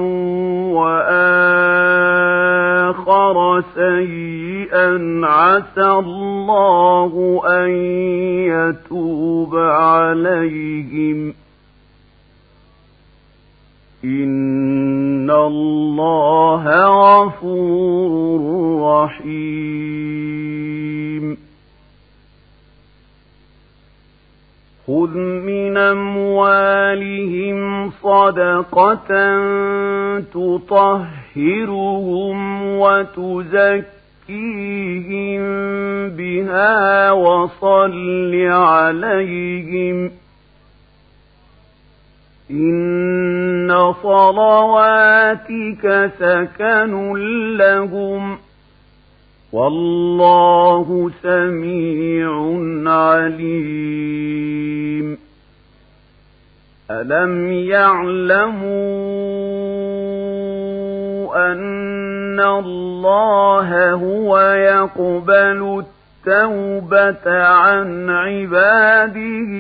Speaker 1: وآخر سيئا عسى الله أن يتوب عليهم إن الله غفور رحيم خذ من أموالهم صدقة تطهرهم وتزكيهم بها وصل عليهم إن صلواتك سكن لهم والله سميع عليم ألم يعلموا أن الله هو يقبل التوبة عن عباده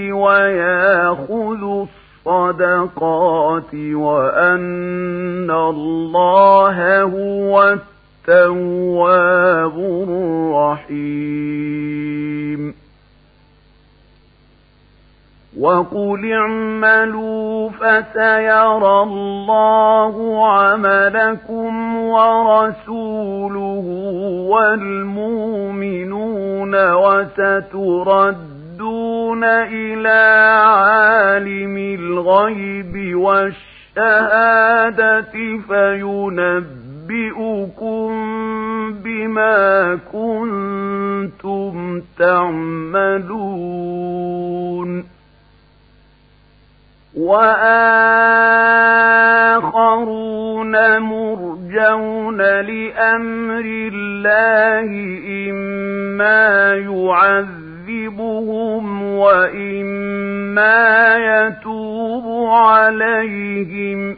Speaker 1: ويأخذ الصدقات وأن الله هو التواب الرحيم وقل اعملوا فسيرى الله عملكم ورسوله والمؤمنون وستردون إلى عالم الغيب والشهادة فينبئكم بما كنتم تعملون وآخرون مرجون أمر الله إما يعذبهم وإما يتوب عليهم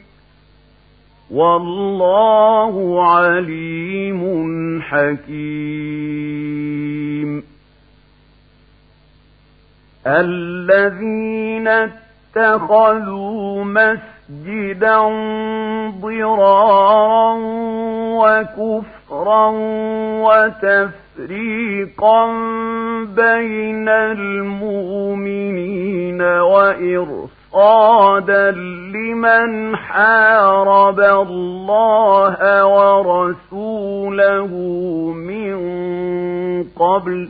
Speaker 1: والله عليم حكيم. الذين اتخذوا مسجدا ضرارا وكفرا وتفريقا بين المؤمنين وإرصادا لمن حارب الله ورسوله من قبل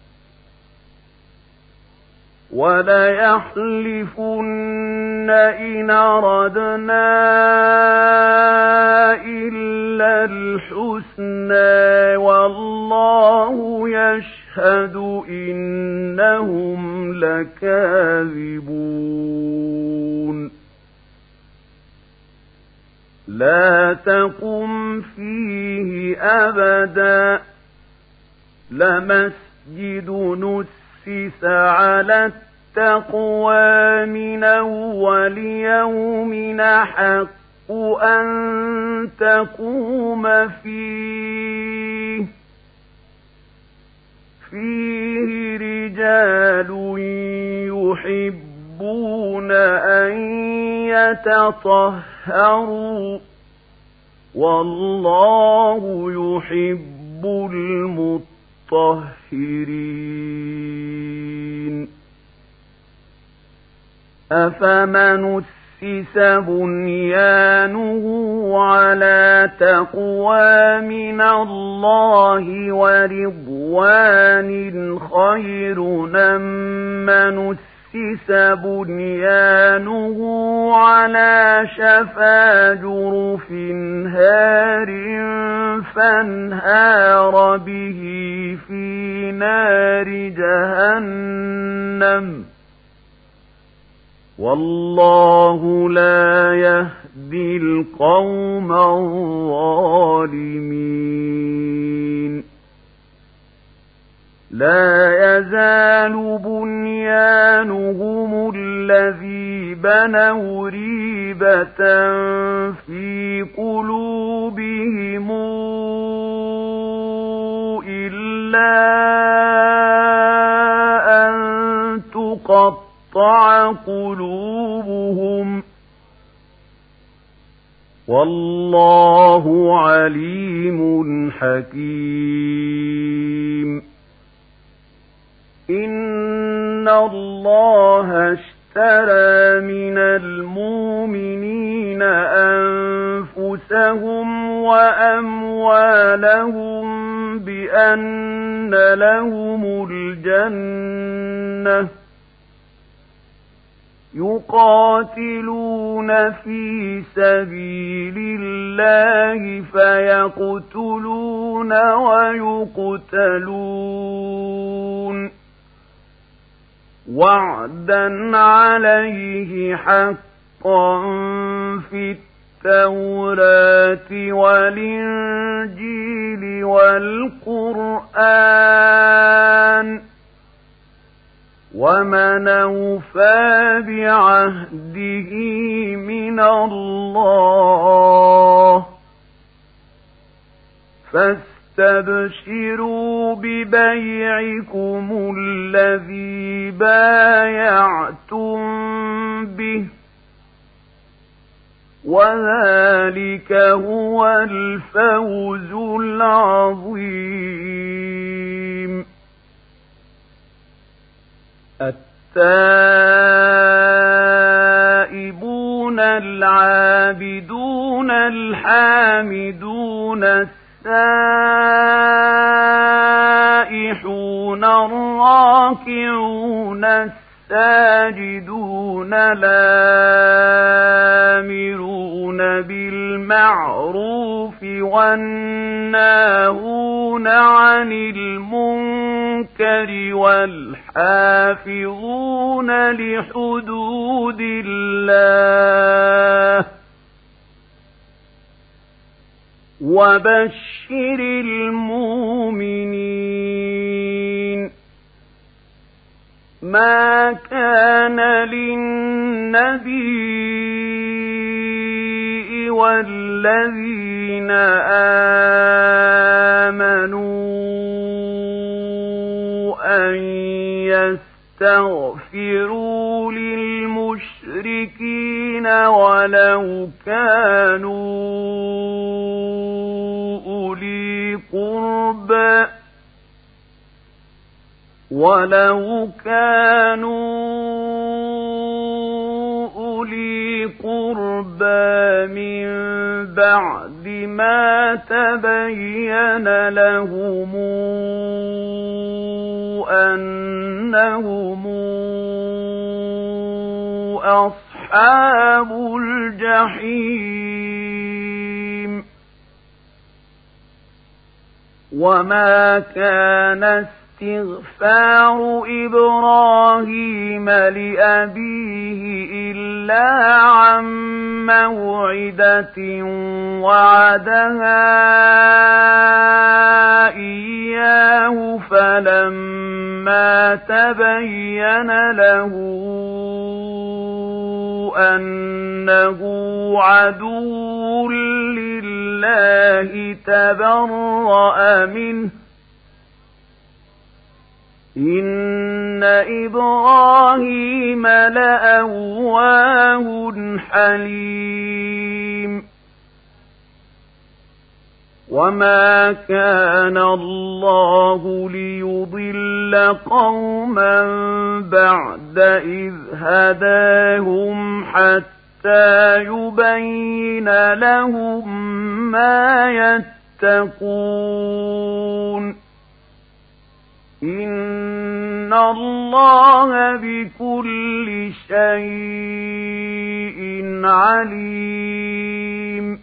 Speaker 1: وليحلفن إن أردنا إلا الحسنى والله يشهد إنهم لكاذبون. لا تقم فيه أبدا لمسجد نسس على التقوى من أول يوم أحق أن تقوم فيه فيه رجال يحبون أن يتطهروا والله يحب المطهرين. أفمن أسس بنيانه على تقوى من الله ورضوان خير أم من أسس بنيانه على شفا جرف هار فانهار به في نار جهنم والله لا يهدي القوم الظالمين. لا يزال بنيانهم الذي بنوا ريبة في قلوبهم إلا أن تقطع قلوبهم والله عليم حكيم. إن الله اشترى من المؤمنين أنفسهم وأموالهم بأن لهم الجنة يقاتلون في سبيل الله فيقتلون ويقتلون وعدا عليه حقا في التوراة والإنجيل والقرآن ومن أوفى بعهده من الله فاستبشروا ببيعكم الذي بايعتم به وذلك هو الفوز العظيم. التائبون العابدون الحامدون السائحون الراكعون الساجدون الآمرون بالمعروف والناهون عن المنكر والحافظون لحدود الله وبشر وبشر المؤمنين ما كان للنبي والذين آمنوا أن يستغفروا للمشركين ولو كانوا أولي قربى ولو كانوا أولي قربى من بعد ما تبين لهم أنهم أصحاب الجحيم وما كان استغفار إبراهيم لأبيه إلا عن موعدة وعدها إياه فلما تبين له أنه عدو لله تبرأ منه إن إبراهيم لأواه حليم وما كان الله ليضل قوما بعد إذ هداهم حتى يبين لهم ما يتقون إن الله بكل شيء عليم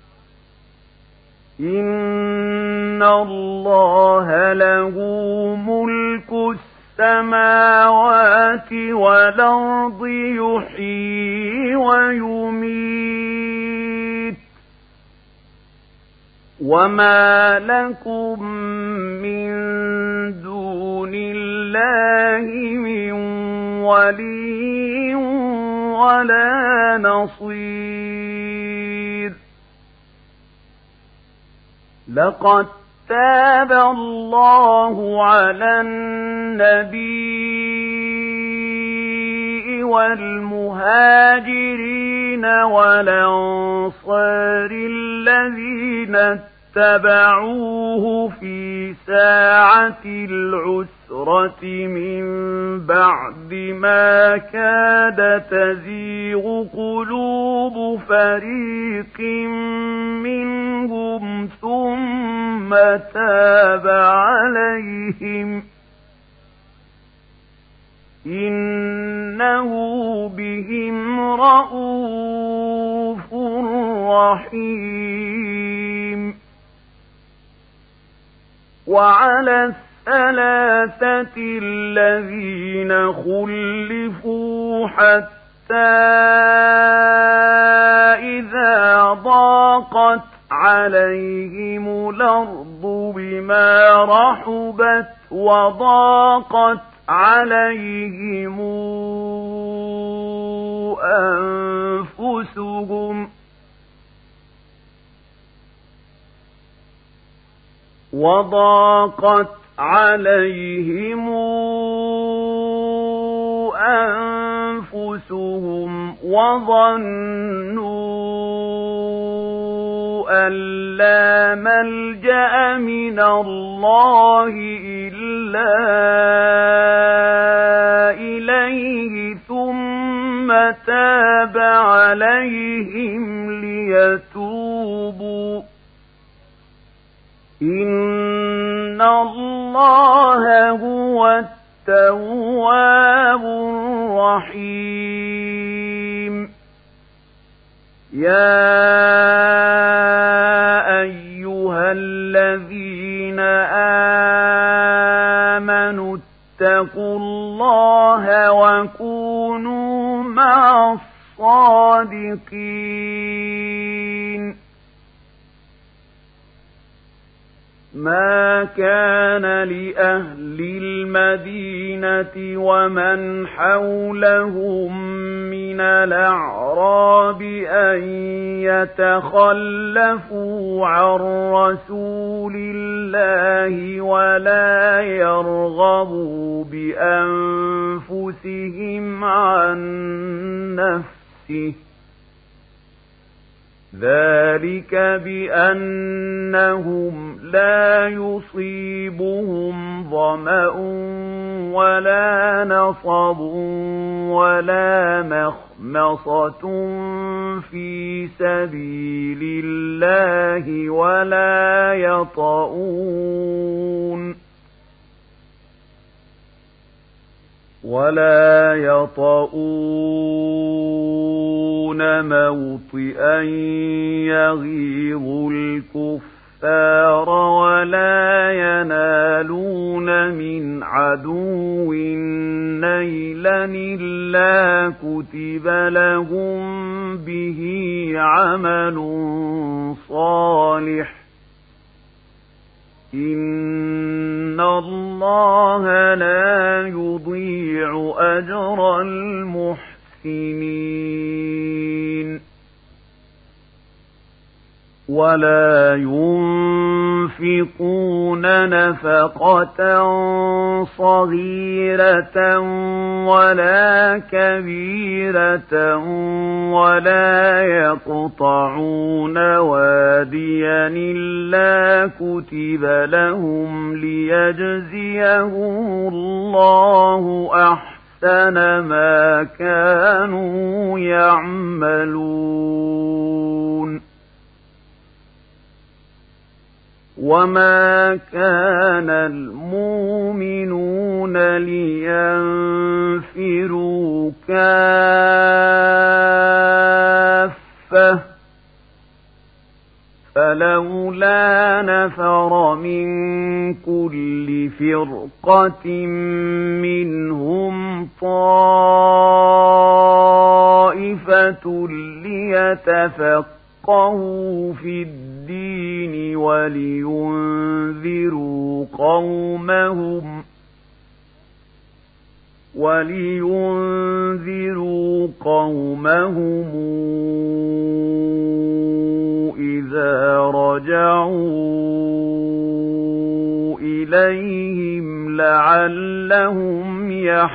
Speaker 1: إن الله له ملك السماوات والأرض يحيي ويميت وما لكم من دون الله من ولي ولا نصير لقد تاب الله على النبي والمهاجرين والأنصار الذين اتبعوه في ساعة العسرة من بعد ما كاد تزيغ قلوب فريق منهم ثم تاب عليهم إنه بهم رءوف رحيم وعلى الثلاثة الذين خلفوا حتى إذا ضاقت عليهم الأرض بما رحبت وضاقت عليهم أنفسهم وضاقت عليهم أنفسهم وظنوا أن لا ملجأ من الله إلا إليه ثم تاب عليهم ليتوبوا إن الله هو التواب الرحيم يا أيها الذين آمنوا اتقوا الله وكونوا مع الصادقين ما كان لأهل المدينة ومن حولهم من الأعراب أن يتخلفوا عن رسول الله ولا يرغبوا بأنفسهم عن نفسه، ذلك بأنهم لا يصيبهم ظمأ ولا نصب ولا مخمصة في سبيل الله ولا يطؤون ولا يطؤون موطئا يغيظ الكفار ولا ينالون من عدو نيلا إلا كتب لهم به عمل صالح، إن الله لا يضيع أجر المحسنين. ولا ينفقون نفقة صغيرة ولا كبيرة ولا يقطعون واديا إلا كتب لهم ليجزيهم الله أحسن ما كانوا يعملون. وما كان المؤمنون لينفروا كافة، فلولا نفر من كل فرقة منهم طائفة ليتفقهوا في الدين ولينذروا قومهم ولينذروا قومهم إذا رجعوا إليهم لعلهم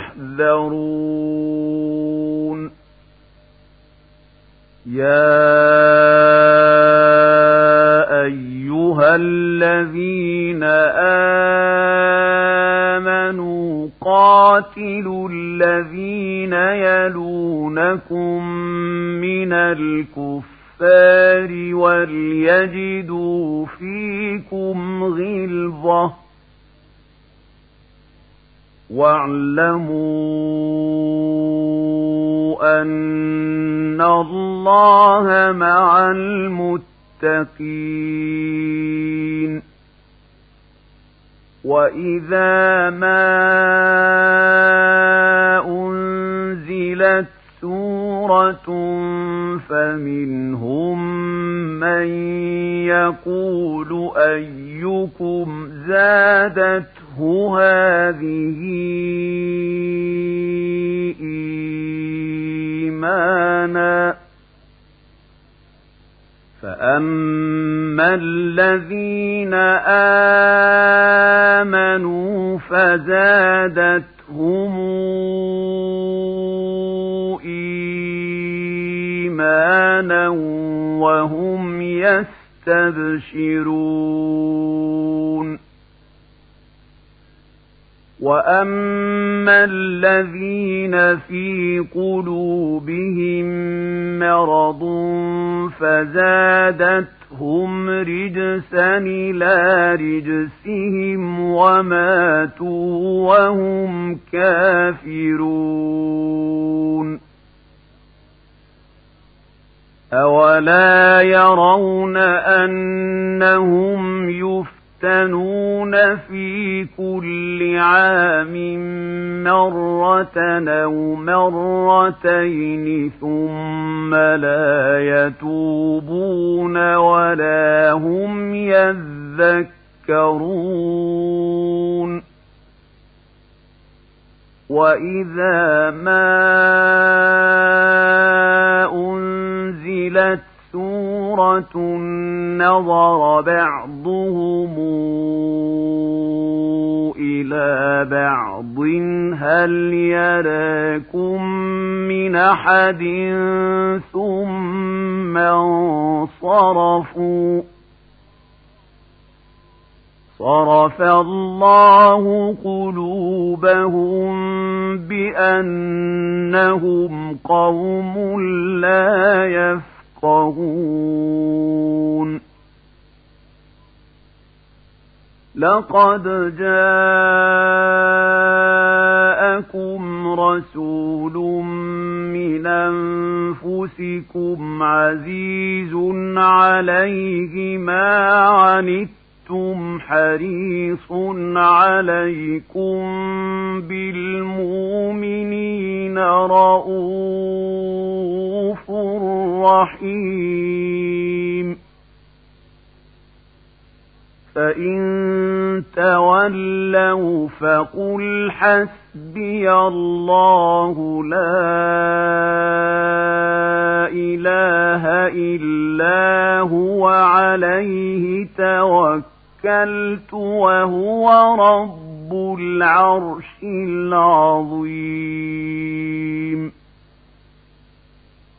Speaker 1: يحذرون. يا أيها الذين آمنوا قاتلوا الذين يلونكم من الكفار وليجدوا فيكم غلظة واعلموا أن الله مع المتقين. وإذا ما أنزلت سورة فمنهم من يقول أيكم زادته هذه إيمانا، فأما الذين آمنوا فزادتهم إيمانا وهم يستبشرون. وأما الذين في قلوبهم مرض فزادتهم رجسا إلى رجسهم وماتوا وهم كافرون. أولا يرون أنهم يفتنون في كل عام مرة أو مرتين ثم لا يتوبون ولا هم يذكرون. تذكرون وإذا ما أنزلت سورة نظر بعضهم إلى بعض هل يراكم من أحد ثم انصرفوا صرف الله قلوبهم بأنهم قوم لا يفقهون لقد جاءكم رسول من أنفسكم عزيز عليه ما عنتم حريص عليكم بالمؤمنين رؤوف رحيم فإن تولوا فقل حسبي الله لا إله إلا هو عليه توكلت وهو رب العرش العظيم